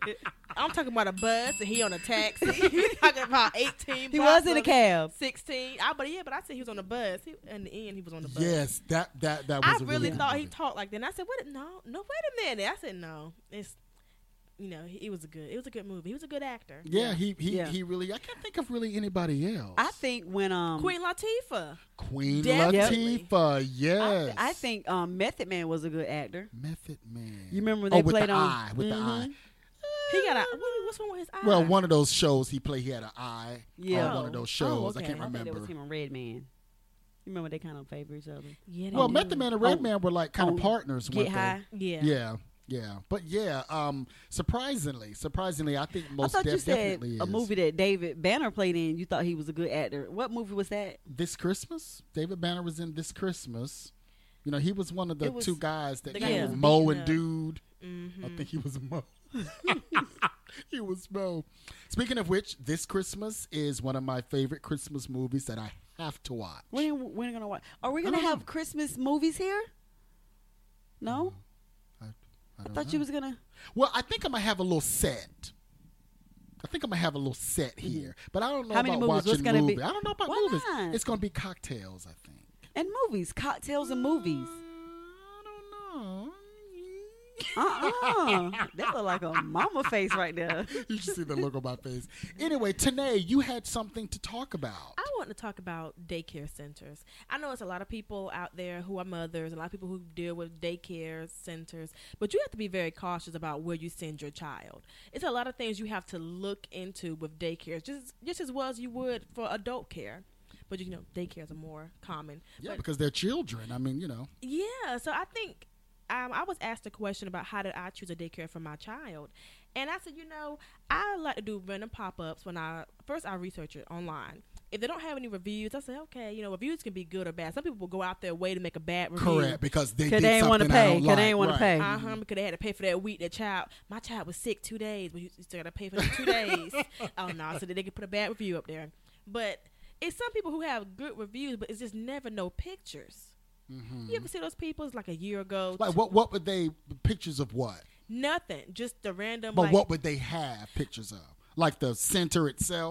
I'm talking about a bus and he on a taxi. He's talking about eighteen. He blocks was in a of cab. Sixteen. I, but yeah, but I said he was on the bus. He, in the end, he was on the bus. Yes, that that that was. I a really really good thought he movie. talked like that. And I said, "What? No, no, wait a minute." I said, "No, it's, you know, he, it was a good, it was a good movie. He was a good actor." Yeah, he he, Yeah. he really. I can't think of really anybody else. I think when um Queen Latifah. Queen Definitely. Latifah. I, Yes. I think um Method Man was a good actor. Method Man. You remember when oh, they with played the on- eye, with the Mhm. eye. He got a what, what's wrong with his eye? Well, one of those shows he played, he had an eye. Yeah. on one of those Oh, shows. I okay. can't I think remember. that was him and Red Man. You remember they kind of favor each other. Yeah, they Well, do. Method Man and Red Oh, Man were like kind of oh, partners. Get weren't High. they? Yeah. Yeah, yeah. But yeah, um, surprisingly, surprisingly, I think most I thought def- you said definitely a is. movie that David Banner played in. You thought he was a good actor. What movie was that? This Christmas, David Banner was in This Christmas. You know, he was one of the It was two guys that the kind guy of who was Mo beaten and up. Dude. Mm-hmm. I think he was Mo. He was Mo. Speaking of which, This Christmas is one of my favorite Christmas movies that I have to watch. When when are gonna watch? Are we gonna don't have know. Christmas movies here? No, I, I I don't thought know. you was gonna. Well, I think I'm gonna have a little set. I think I'm gonna have a little set here, but I don't know How many about movies? What's watching gonna be- movies. I don't know about Why movies. not? It's gonna be cocktails, I think. And movies, cocktails and movies. I don't know. Uh-uh. That look like a mama face right there. You should see the look on my face. Anyway, Tanae, you had something to talk about. I want to talk about daycare centers. I know it's a lot of people out there who are mothers, a lot of people who deal with daycare centers, but you have to be very cautious about where you send your child. It's a lot of things you have to look into with daycares, just just as well as you would for adult care. But you know, daycares are more common. Yeah, But because they're children. I mean, you know. yeah, so I think um, I was asked a question about how did I choose a daycare for my child, and I said, you know, I like to do random pop-ups when I first I research it online. If they don't have any reviews, I say, okay, you know, reviews can be good or bad. Some people will go out their way to make a bad review. Correct, because they Cause did they ain't something wanna I pay. don't Cause like. they ain't wanna Right. pay. Uh huh. Because they had to pay for that week. Their child, my child was sick two days, but you still got to pay for the two days. Oh no, so that they could put a bad review up there. But it's some people who have good reviews, but it's just never no pictures. Mhm. You ever see those people? It's like a year ago. Like what? What would they pictures of what? Nothing. Just the random. But like, what would they have pictures of? Like the center itself.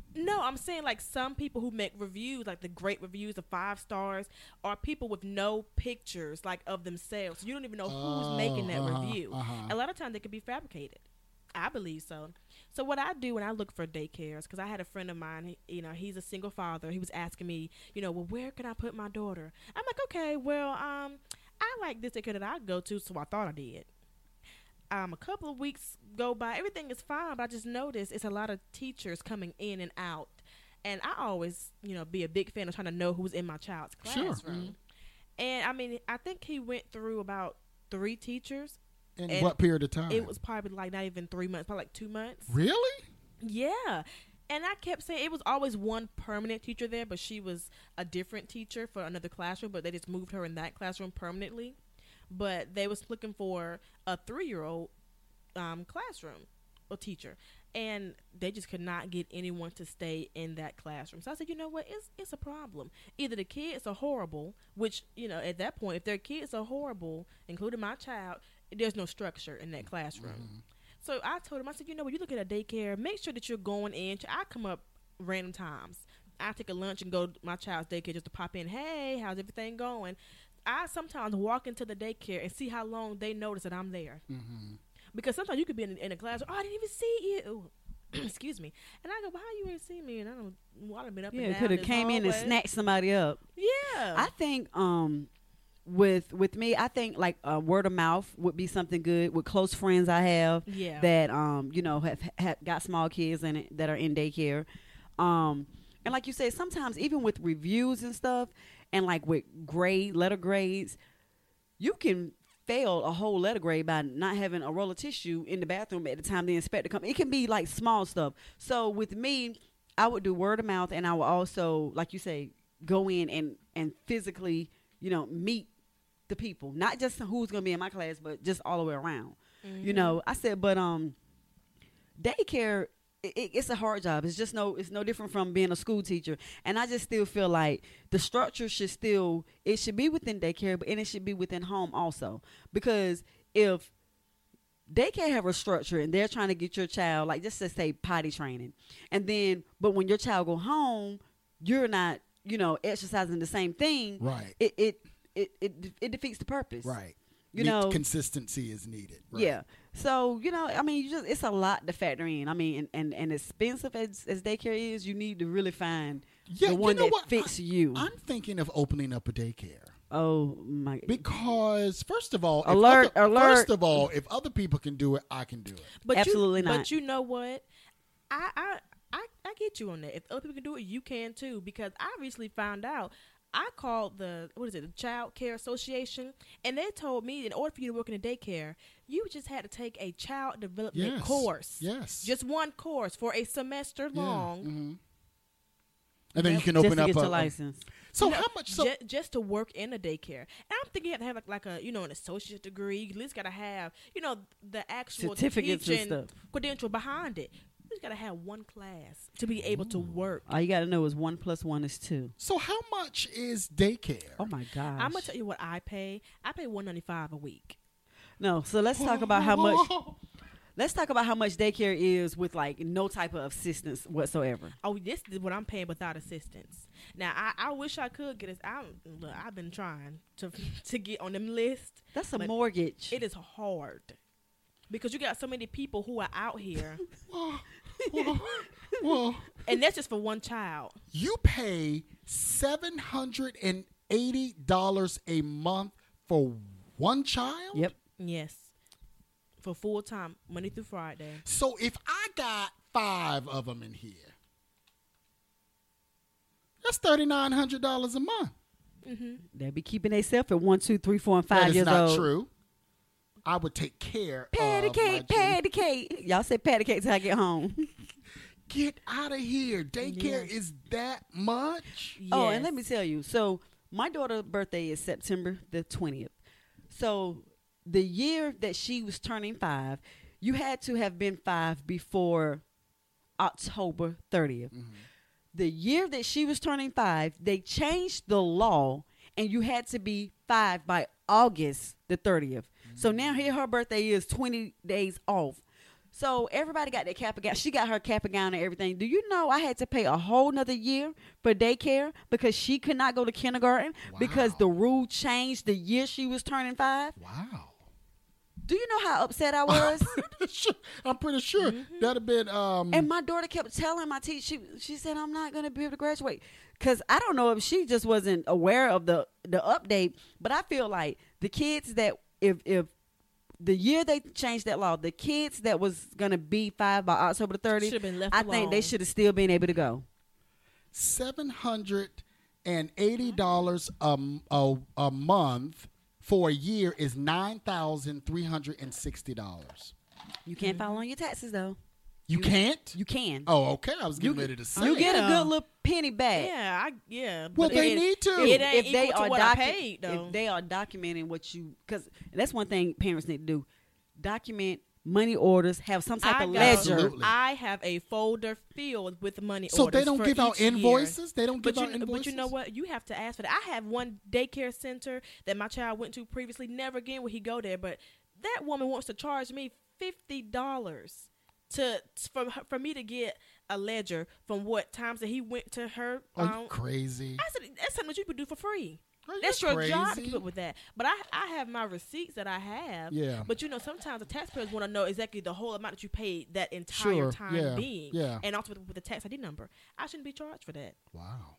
No, I'm saying like some people who make reviews, like the great reviews of five stars, are people with no pictures like of themselves. So you don't even know who's Oh, making that uh-huh, review. uh-huh. A lot of times they could be fabricated. I believe so. So what I do when I look for daycares, because I had a friend of mine, he, you know, he's a single father. He was asking me, you know, well, where can I put my daughter? I'm like, okay, well, um, I like this daycare that I go to, so I thought I did. Um, a couple of weeks go by, everything is fine, but I just noticed it's a lot of teachers coming in and out. And I always, you know, be a big fan of trying to know who's in my child's Sure. classroom. Mhm. And, I mean, I think he went through about three teachers. In And what period of time? It was probably like not even three months, probably like two months. Really? Yeah. And I kept saying it was always one permanent teacher there, but she was a different teacher for another classroom, but they just moved her in that classroom permanently. But they was looking for a three-year-old um, classroom or teacher, and they just could not get anyone to stay in that classroom. So I said, you know what, it's it's a problem. Either the kids are horrible, which, you know, at that point, if their kids are horrible, including my child, there's no structure in that classroom. Mm-hmm. So I told him, I said, you know, when you look at a daycare, make sure that you're going in. I come up random times. I take a lunch and go to my child's daycare just to pop in. Hey, how's everything going? I sometimes walk into the daycare and see how long they notice that I'm there. Mm-hmm. Because sometimes you could be in, in a class, oh, I didn't even see you. Excuse me. And I go, well, how you ain't see me? And I don't, well, I've been up Yeah, and down could have this came in and hallway. snatched somebody up. Yeah. I think um with with me, I think like uh, word of mouth would be something good with close friends I have Yeah. that um you know have, have got small kids in it that are in daycare. Um and like you said, sometimes even with reviews and stuff and like with grade letter grades, you can fail a whole letter grade by not having a roll of tissue in the bathroom at the time the inspector comes. It can be like small stuff. So with me, I would do word of mouth, and I would also, like you say, go in and and physically, you know, meet the people, not just who's going to be in my class, but just all the way around. Mm-hmm. You know, I said, but um, daycare, it, it, it's a hard job. It's just no, it's no different from being a school teacher. And I just still feel like the structure should still, it should be within daycare, but and it should be within home also. Because if daycare have a structure and they're trying to get your child, like just to say potty training, and then, but when your child go home, you're not, you know, exercising the same thing. Right. It it it it, it defeats the purpose. Right. You Ne- know, consistency is needed. Right. yeah. So, you know, I mean, you just it's a lot to factor in. I mean, and, and, and expensive as, as daycare is, you need to really find Yeah, the you one know that what? fits I, you. I'm thinking of opening up a daycare. Oh my! Because first of all, if Alert, other, alert. First of all, if other people can do it, I can do it. But Absolutely you, not. But you know what? I, I I I get you on that. If other people can do it, you can too. Because I recently found out. I called the what is it, the Child Care Association, and they told me in order for you to work in a daycare, you just had to take a child development Yes. course. Yes. Just one course for a semester Yeah. long. Mhm. And then you can just open to up get a, your a- license. So You know, how much? So ju- just to work in a daycare. And I'm thinking you have to have like, like a you know an associate degree. You at least got to have you know the actual Certificates and teaching stuff. credential behind it. You just got to have one class to be able to work. All you got to know is one plus one is two. so how much is daycare? Oh my gosh! I'm gonna tell you what I pay. I pay one ninety five a week. No, so let's talk about how much. Let's talk about how much daycare is with like no type of assistance whatsoever. Oh, this is what I'm paying without assistance. Now, I, I wish I could get it. I look, I've been trying to to get on them list. That's a But mortgage. It is hard because you got so many people who are out here, well, well, well, and that's just for one child. you pay seven hundred and eighty dollars a month for one child. Yep. Yes, for full time, Monday through Friday. So if I got five of them in here, that's thirty nine hundred dollars a month. They be keeping themselves at one, two, three, four, and five That is years not old. true. I would take care Patty of my cake, children. patty cake. Y'all say patty cake till I get home. Get out of here. Daycare Yes. is that much? Oh, and Yes. let me tell you. So my daughter's birthday is September the twentieth. So the year that she was turning five, you had to have been five before October thirtieth. The year that she was turning five, they changed the law, and you had to be five by August the thirtieth. So now here her birthday is twenty days off. So everybody got their cap and gown. She got her cap and gown and everything. Do you know I had to pay a whole nother year for daycare because she could not go to kindergarten because Wow. the rule changed the year she was turning five? Wow. Do you know how upset I was? I'm pretty sure Mm-hmm. that'd have been. Um, And my daughter kept telling my teacher, she, she said, I'm not going to be able to graduate. Because I don't know if she just wasn't aware of the, the update, but I feel like the kids that, if, if the year they changed that law, the kids that was going to be five by October the thirtieth, Should've been left I think they alone. should have still been able to go. seven hundred eighty dollars a, a, a month for a year is nine thousand three hundred sixty dollars. You can't file on your taxes, though. You can't? You can. Oh, okay. I was getting You- ready to say. You get Yeah. a good little penny back. Yeah, I yeah. Well, but they it- need to. It ain't if they equal are to what I docu- paid though. if they are documenting what you, because that's one thing parents need to do: document money orders, have some type I of got- ledger. Absolutely. I have a folder filled with money So orders they don't for give out each year. invoices? They don't give But out you, invoices? but you know what? You have to ask for that. I have one daycare center that my child went to previously. Never again will he go there. But that woman wants to charge me fifty dollars to for for me to get a ledger from what times that he went to her. Are um, you crazy? I said that's something that you could do for free. Are you That's your job to crazy? keep up with that. But I, I have my receipts that I have. Yeah. But you know, sometimes the taxpayers want to know exactly the whole amount that you paid that entire Sure, time yeah, being. yeah. And also with, with the tax I D number. I shouldn't be charged for that. Wow.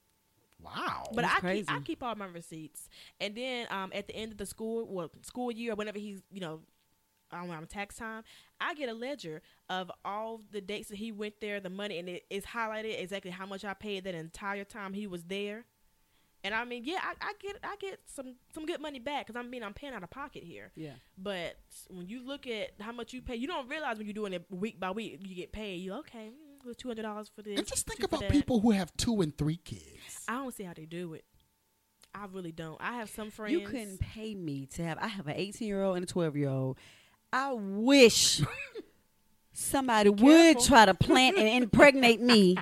Wow. But That's I keep, I crazy. keep all my receipts. And then um, at the end of the school well, school year, or whenever he's, you know, um, around tax time, I get a ledger of all the dates that he went there, the money, and it is highlighted exactly how much I paid that entire time he was there. And I mean, yeah, I, I get I get some, some good money back because I mean I'm paying out of pocket here. Yeah. But when you look at how much you pay, you don't realize when you're doing it week by week. You get paid. You okay? mm, it was two hundred dollars for this. And just think two for about that. people who have two and three kids. I don't see how they do it. I really don't. I have some friends. You couldn't pay me to have. I have an eighteen year old and a twelve year old. I wish somebody would Careful. try to plant and impregnate me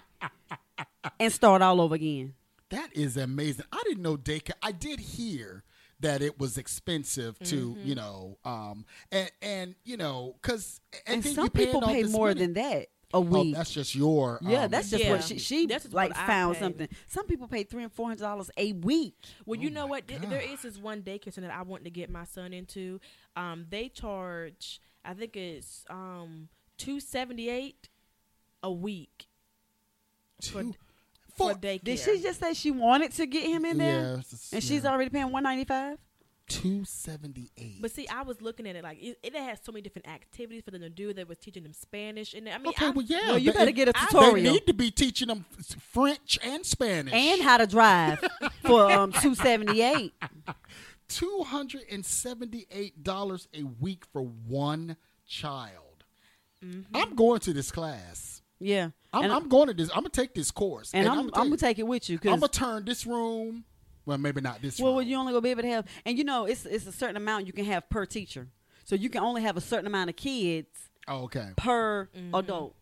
and start all over again. That is amazing. I didn't know daycare. I did hear that it was expensive to, Mm-hmm. you know, um, and and you know, because and, And then some you paying people all pay this more money. than that a Oh, week. that's just your. yeah, um, that's just Yeah. what she she That's just like what I found pay. something. Some people pay three and four hundred dollars a week. Well, you Oh know my what? Th- There God. is this one daycare center that I want to get my son into. Um, they charge, I think it's um two seventy eight a week for, Two- for for- daycare. Did she just say she wanted to get him in there? Yeah, it's- And she's yeah. already paying one ninety five. two seventy eight. But see, I was looking at it like it, it has so many different activities for them to do. They was teaching them Spanish, and I mean, okay, I, well, yeah. Well, you they- better get a I- They tutorial need to be teaching them French and Spanish and how to drive for um two seventy eight. two hundred and seventy-eight dollars a week for one child. Mm-hmm. I'm going to this class. Yeah, I'm, and, I'm going to this. I'm gonna take this course, and I'm, I'm, I'm gonna take it with you I'm because gonna turn this room. Well, maybe not this well, room. you only gonna be able to have, and you know, it's it's a certain amount you can have per teacher, so you can only have a certain amount of kids oh, okay. per Mm-hmm. adult.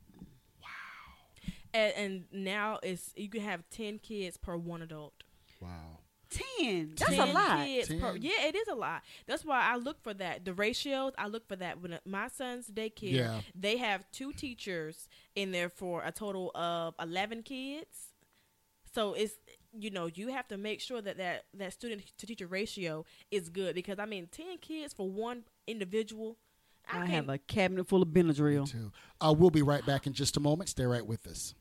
and, and now it's you can have ten kids per one adult. Wow. Ten. That's a ten lot. Kids per, ten. yeah, it is a lot. That's why I look for that. The ratios, I look for that. When my son's daycare, Yeah. they have two teachers in there for a total of eleven kids. So it's, you know, you have to make sure that that, that student to teacher ratio is good because, I mean, ten kids for one individual. I, I can't- have a cabinet full of Benadryl. Too. Uh, we'll be right back in just a moment. Stay right with us.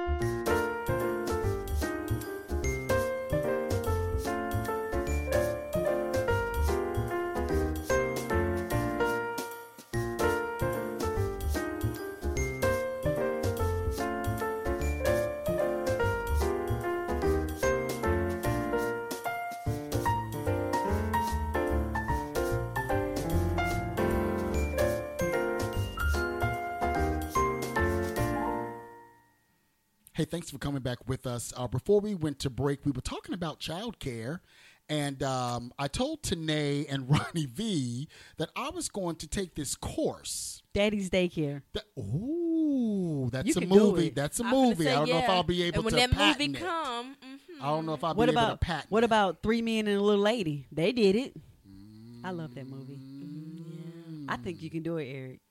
Hey, thanks for coming back with us. Uh, before we went to break, we were talking about childcare, and um, I told Tanae and Ronnie V that I was going to take this course. Daddy's daycare. That, ooh, that's You a can do movie. it. That's a I'm finna movie. say, I don't know if yeah. I'll be able and when to that patent movie it. come, mhm. I don't know if I'll What be able to about patent what it. about Three Men and a Little Lady? They did it. I love that movie. I think you can do it, Eric.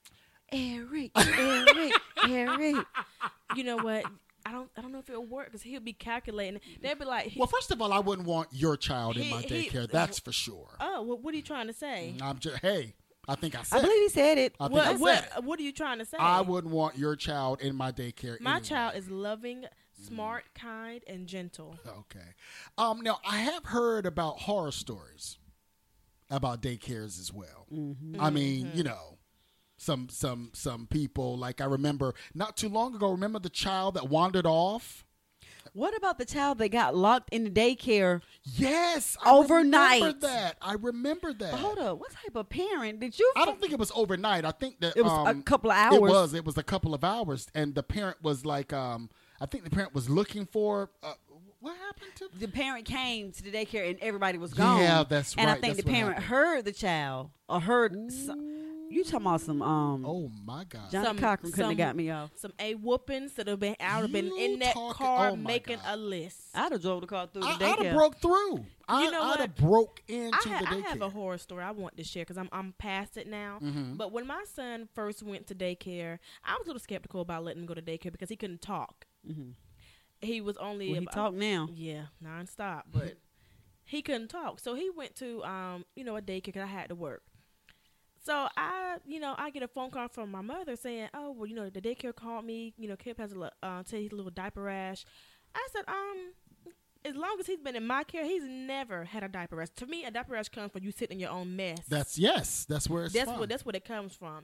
Eric, Eric, Eric. You know what? I don't. I don't know if it'll work because he'll be calculating. They'll be like, he, Well, first of all, I wouldn't want your child in He- my he- daycare. That's for sure. "Oh, what, what are you trying to say? I'm just, hey, I think I said. I it. believe he said it. I think I What, said what, it. what are you trying to say? I wouldn't want your child in my daycare. My anyway. child is loving, smart, kind, and gentle. Okay. Um, now, I have heard about horror stories about daycares as well. Mm-hmm. I mean, you know, some some some people, like I remember not too long ago, remember the child that wandered off? What about the child that got locked in the daycare? Yes. I Overnight. remember that. I remember that. But hold up, what type of parent did you? I don't think it was overnight. I think that It was um, a couple of hours. It was. It was a couple of hours, and the parent was like, um, I think the parent was looking for. Uh, what happened to? The parent came to the daycare and everybody was gone. Yeah, that's And I right. think That's the what parent happened. heard the child or heard. Some, you talking about some? Um, Oh my God! Johnny Some- Cochran couldn't some- have got me off. Some a whoopings that have been. I would have been You in that talking- car oh my making God. a list. I'd have drove the car through the I, I'd daycare. have broke through. I, You know I'd what? have broke into I, ha- the I daycare. have a horror story I want to share because I'm I'm past it now. Mhm. But when my son first went to daycare, I was a little skeptical about letting him go to daycare because he couldn't talk. Mhm. He was only Well, he about- talk now. Yeah, nonstop, but he couldn't talk. So he went to um you know a daycare because I had to work. So I, you know, I get a phone call from my mother saying, "Oh, well, you know, the daycare called me. You know, Kip has a li- uh, say he's a little diaper rash." I said, "Um, as long as he's been in my care, he's never had a diaper rash. To me, a diaper rash comes when you sit in your own mess. That's yes. That's where it's that's from. what that's what it comes from."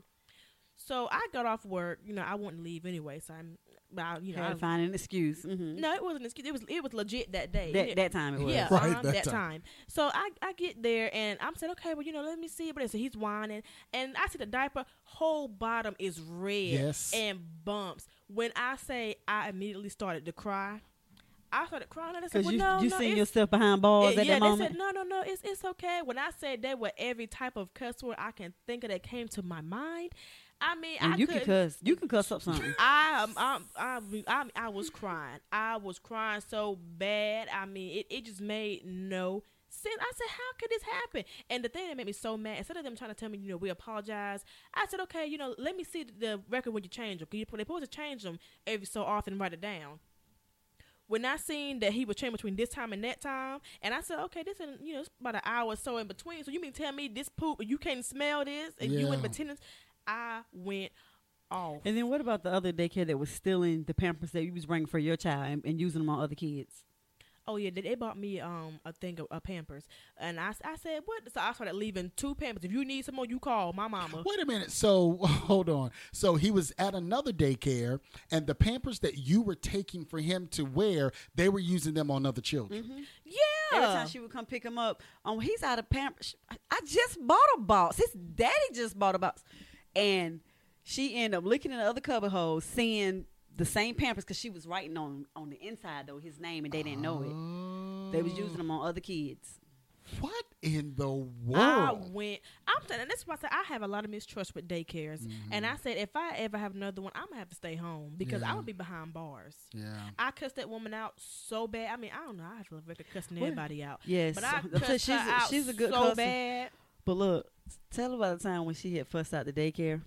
So I got off work. You know, I wouldn't leave anyway. So I'm, but I, you know, Had I, to find an excuse. Mm-hmm. no, it wasn't an excuse. It was it was legit that day. That Yeah. that time it was. Yeah, Right, uh-huh, that that, time. time. So I, I get there and I'm saying, okay, well, you know, let me see. But so he's whining, and I see the diaper whole bottom is red Yes. and bumps. When I say I immediately started to cry, I started crying. And I said, Because well, you no, you no, seen it's- yourself behind bars it- at yeah, that they moment. said no, no, no. It's it's okay. When I said that, were every type of cuss word I can think of that came to my mind. I mean, and I you can couldn't- cuss. You can cuss up something. I, um, I, I, I, I was crying. I was crying so bad. I mean, it, it just made no sense. I said, how could this happen? And the thing that made me so mad, instead of them trying to tell me, you know, we apologize, I said, okay, you know, let me see the record when you change them. Cause you, they're supposed to change them every so often and write it down. When I seen that he would change between this time and that time, and I said, okay, this is, you know, it's about an hour or so in between. So you mean tell me this poop, you can't smell this, and you in Yeah. between? I went off. And then what about the other daycare that was stealing the Pampers that you was bringing for your child and, and using them on other kids? Oh yeah, they, they bought me um a thing of, of Pampers, and I, I said what? So I started leaving two Pampers. If you need some more, you call my mama. Wait a minute. So hold on. So he was at another daycare, and the Pampers that you were taking for him to wear, they were using them on other children. Yeah. Every time she would come pick him up, um, he's out of Pampers. I- I just bought a box. His daddy just bought a box, and she ended up looking in the other cupboard hole, seeing the same Pampers because she was writing on on the inside though his name, and they didn't know it. They was using them on other kids. What in the world? I went. I'm saying, and that's why I said I have a lot of mistrust with daycares. And I said if I ever have another one, I'm gonna have to stay home because Yeah. I would be behind bars. yeah. I cussed that woman out so bad. I mean, I don't know. I have to record cussing Well, everybody out. yes, but I so- cussed she's her a- out she's a good so cusser. bad. But look, tell about the time when she had fussed out the daycare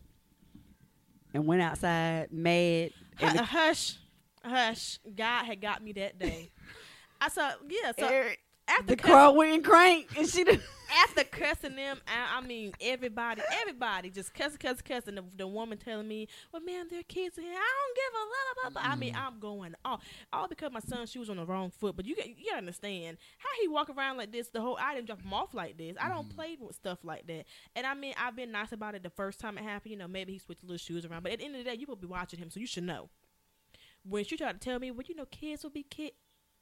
and went outside mad. And Hu- the, hush, hush. God had got me that day. I saw, yeah. So Eric, after the cussing- crowd went and cranked, and she did. after cussing them out, I mean, everybody, everybody just cussing, cussing, cussing. The, the woman telling me, well, ma'am, there are kids in here. I don't give a blah, blah, blah. I mean, I'm going off. All because my son, she was on the wrong foot. But you got, you got to understand how he walk around like this. The whole, I didn't drop him off like this. I don't play with stuff like that. And I mean, I've been nice about it the first time it happened. You know, maybe he switched little shoes around. But at the end of the day, you will be watching him, so you should know. When she tried to tell me, well, you know, kids will be kids.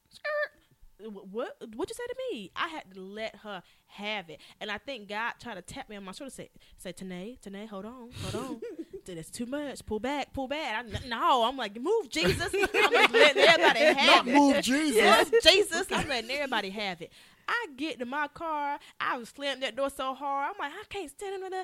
What what you say to me? I had to let her have it, and I think God tried to tap me on my shoulder, say, "Say, Tanae, Tanae, hold on, hold on, that's too much. Pull back, pull back." I, no, I'm like, move, Jesus. I'm just letting everybody have Not it. move, Jesus. Yes, Jesus. I'm letting everybody have it. I get to my car. I was slamming that door so hard. I'm like, I can't stand under.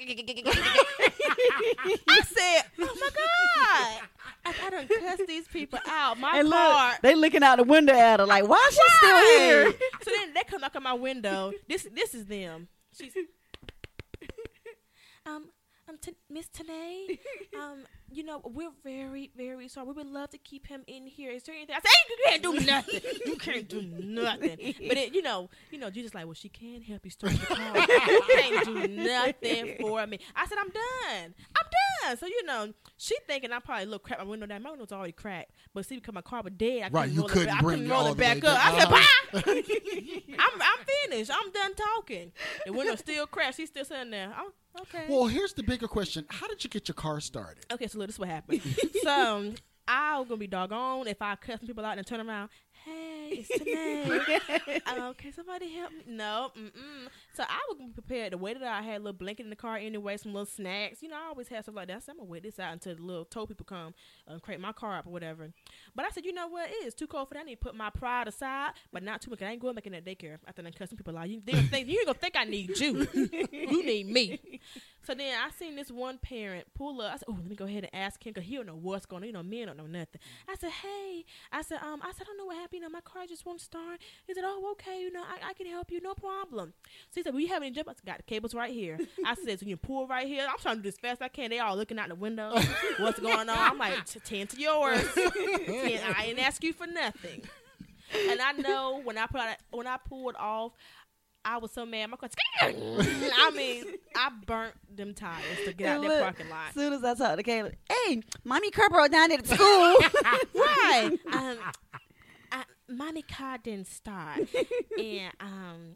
I said, "Oh my God! I, I done cussed these people out." My And car. look, they looking out the window at her like, why is she still here? So then they come knock on my window. This this is them. She's um um, t- Miss Tanae, um, you know, we're very, very sorry. We would love to keep him in here. Is there anything? I said, hey, you can't do nothing. You can't do nothing. But it, you know, you know, Jesus like, well, she can help you start the car. You can't do nothing for me. I said, I'm done. I'm done. So you know, she thinking I probably look crap my window down. My window's already cracked. But see, because my car was dead, I Right, couldn't you roll couldn't it, bring I it couldn't roll all it the way back up. I said, down. bye. I'm, I'm finished. I'm done talking. The window's still cracked. She's still sitting there. Oh, okay. Well, here's the bigger question: how did you get your car started? Okay, so look, this is what happened. so um, I'm gonna be doggone if I cut some people out and turn around. Hey, it's Tanae. um, can somebody help me? No, mm-mm. So I was prepared. The way that I had a little blanket in the car anyway, some little snacks. You know, I always have stuff like that. So I'm gonna wait this out until the little tow people come and crank my car up or whatever. But I said, you know what? It is too cold for that. I need to put my pride aside, but not too much. I ain't going back in that daycare after I cut some people out. You, they think, you ain't gonna think I need you. You need me. So then I seen this one parent pull up. I said, oh, let me go ahead and ask him because he don't know what's going on. You know, men don't know nothing. I said, hey. I said, um, I said, I don't know what happened. You know, my car just won't start. He said, oh, okay. You know, I, I can help you. No problem. So he said, well, you have any jump? I said, got the cables right here. I said, so you can pull right here. I'm trying to do this fast as I can. They all looking out the window. What's going on? I'm like, ten to yours. ten, I didn't ask you for nothing. And I know when I put out, when I pulled off, I was so mad. My car, I mean, I burnt them tires to get out And that look, parking lot. As soon as I talked to Caleb, hey, mommy car broke down at school. Right. Um, I, mommy car didn't start. And, um,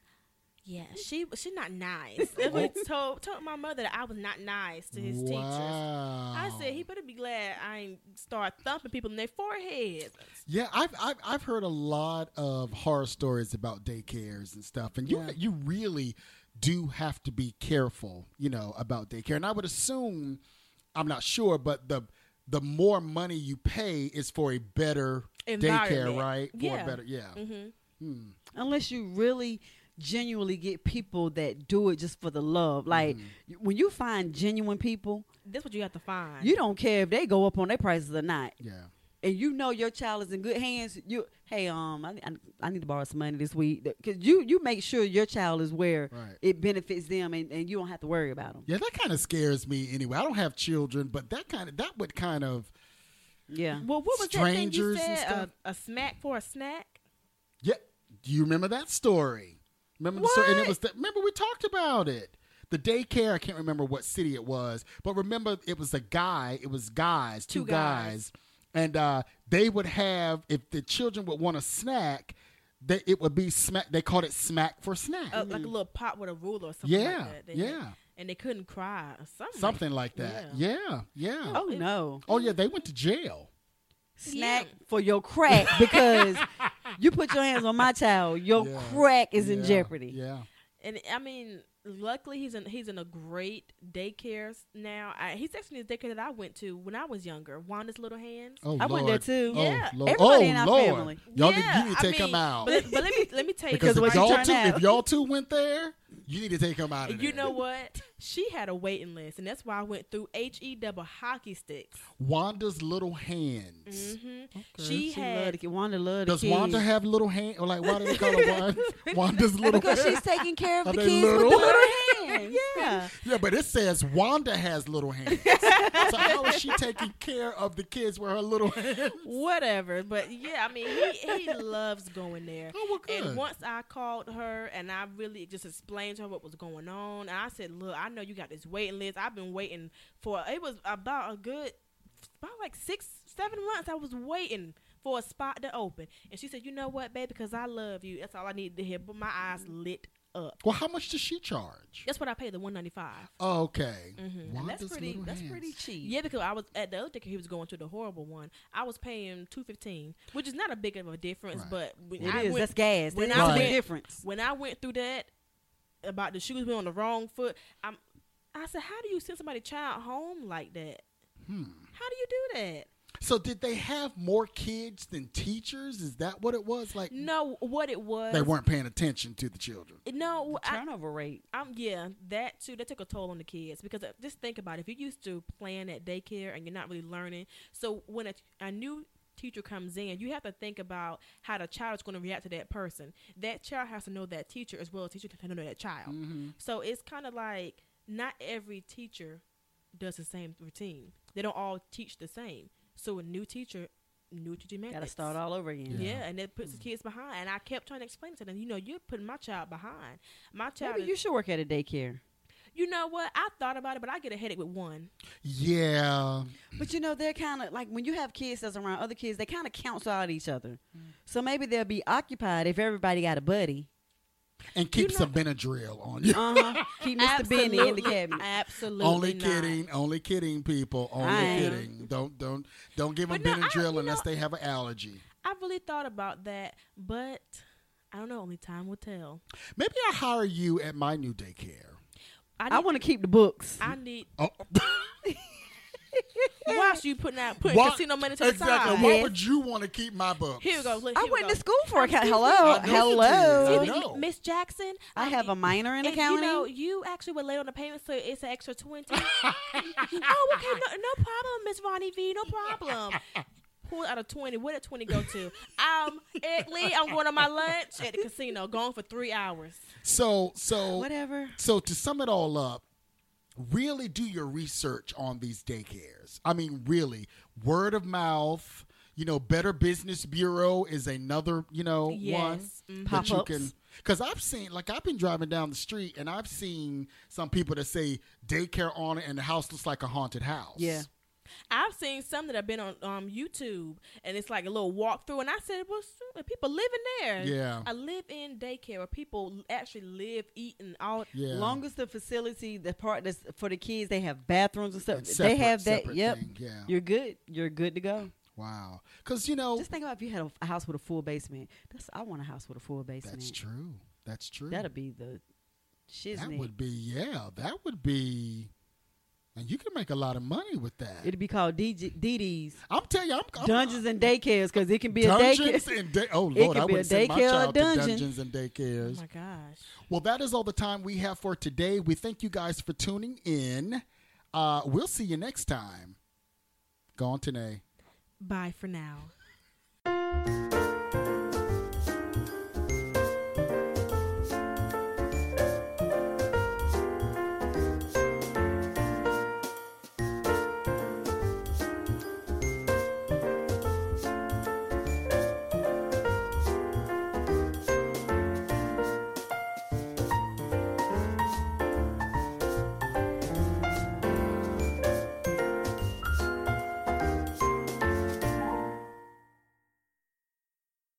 yeah, she she's not nice. I told, told my mother that I was not nice to his Wow. teachers. I said, he better be glad I ain't start thumping people in their foreheads. Yeah, I've, I've I've heard a lot of horror stories about daycares and stuff, and you Yeah. you really do have to be careful, you know, about daycare. And I would assume, I'm not sure, but the the more money you pay is for a better daycare, Environment. right? For Yeah. a better, yeah. Mm-hmm. Hmm. Unless you really genuinely get people that do it just for the love. Like Mm-hmm. when you find genuine people, That's what you have to find. you don't care if they go up on their prices or not. Yeah. And you know your child is in good hands. You, hey, um, I, I, I need to borrow some money this week because you, you make sure your child is where Right. it benefits them, and, and you don't have to worry about them. Yeah, that kind of scares me anyway. I don't have children, but that kind of that would kind of Yeah. Well, what was that thing you Strangers and said? stuff. A, a smack for a snack? yeah. Do you remember that story? Remember the story? And it What? was that. Remember we talked about it. The daycare. I can't remember what city it was, but remember it was a guy. It was guys, two, Two guys. guys. and uh, they would have if the children would want a snack, they, it would be smack. They called it smack for snack. Uh, like a little pot with a ruler or something yeah, like that. They yeah, had- and they couldn't cry or something. something like that. Yeah. Yeah, yeah. Oh no. Oh yeah, they went to jail. Snack Yeah. for your crack because you put your hands on my child, your Yeah. crack is in Yeah, jeopardy. Yeah. And I mean, luckily he's in he's in a great daycare now. I, he's actually in the daycare that I went to when I was younger. Wanda's Little Hands. Oh, I went there Lord. too. Oh, Yeah. Lord. Everybody oh, in our Lord. family. Y'all Yeah, need, you need to I take mean, him out. But, but let me let me tell you Because what if you y'all turn two, out. if y'all two went there, you need to take him out of You there. know what? She had a waiting list, and that's why I went through H E double hockey sticks. Wanda's little hands. hmm She She had love the kid. Wanda love the Does kids. Wanda have little hands? Or like, why do they call her Wanda? Wanda's little Because hands. she's taking care of Are the they kids with little? the little hands. Yeah. Yeah, but it says Wanda has little hands. So how is she taking care of the kids with her little hands? whatever, but yeah, I mean, he, he loves going there. Oh, well, good. And once I called her and I really just explained to her what was going on, and I said, "Look, I know you got this waiting list. I've been waiting for it was about a good, about like six, seven months. I was waiting for a spot to open." And she said, "You know what, baby? Because I love you. That's all I needed to hear." But my eyes lit up. Well, how much does she charge? That's what I paid, the one ninety five. Oh, okay. Mhm. And that's Wanda's pretty. little That's hands. pretty cheap. Yeah, because I was at the other ticket. He was going to the horrible one. I was paying two fifteen, which is not a big of a difference. Right. But when It I is. went, That's gas. when That's I a big went- difference. when I went through that about the shoes being on the wrong foot, I'm. I said, "How do you send somebody's child home like that? Hmm. How do you do that?" So did they have more kids than teachers? Is that what it was? Like No, what it was, they weren't paying attention to the children. No, I, Turnover rate. I'm yeah, that too. That took a toll on the kids because uh, just think about it. If you're used to playing at daycare and you're not really learning, so when a, a new teacher comes in, you have to think about how the child is going to react to that person. That child has to know that teacher as well as teacher to know that child. Mm-hmm. So it's kind of like not every teacher does the same routine. They don't all teach the same. So a new teacher, new teaching methods. Got to start all over again. Yeah, and it puts the kids behind. And I kept trying to explain to them, you know, you're putting my child behind. My child Maybe is, you should work at a daycare. You know what? I thought about it, but I get a headache with one. Yeah. But you know, they're kind of like when you have kids that's around other kids, they kind of cancel out each other. So maybe they'll be occupied if everybody got a buddy. And keep You some know- Benadryl on you. Uh-huh. Keep Mister Benny in the cabinet. Absolutely Only not. kidding, only kidding, people. Only I am. kidding. Don't don't don't give them But no, I- Benadryl you unless know- they have an allergy. I really thought about that, but I don't know. Only time will tell. Maybe I'll hire you at my new daycare. I, I need, want to keep the books. I need. Oh, Why should you putting out putting What- casino money to the exactly. side? Why Yes. would you want to keep my books? Here we go. Look, I here we went go. to school for it. Excuse me. Hello, I know you hello. did. I Excuse me, know. Miss Jackson. I have a minor in if, accounting. You know, you actually were late on the payment, so it's an extra twenty. Oh, okay, no, no problem, Miss Ronnie V, no problem. Pull out of twenty. Where did twenty go to? Um, Eric Lee, I'm going on my lunch at the casino, gone for three hours. So so Whatever. so to sum it all up, really do your research on these daycares. I mean, really, word of mouth. You know, Better Business Bureau is another, you know, one Yes. Mhm. that you Pop-ups. can. Because I've seen, like, I've been driving down the street and I've seen some people that say daycare on it and the house looks like a haunted house. Yeah. I've seen some that have been on um, YouTube, and it's like a little walkthrough. And I said, "Well, shoot, people live in there." Yeah. I live in daycare where people actually live, eat, and all. Yeah. Long as the facility, the part that's for the kids, they have bathrooms and stuff. And they separate- have that. separate Yep. thing, yeah. You're good. You're good to go. Wow. Because, you know, Just think about if you had a, a house with a full basement. That's I want a house with a full basement. that's true. That's true. That'd be the shiznit. That would be, yeah, that would be, and you can make a lot of money with that. It'd be called D J D D's I'm telling you, I'm, I'm Dungeons and Daycares because it can be a Dungeons daycare. and day. Oh It Lord, could I be a would send my daycare or child to dungeon. dungeons and daycares. Oh my gosh! Well, that is all the time we have for today. We thank you guys for tuning in. Uh, we'll see you next time. Go on, Tanae. Bye for now.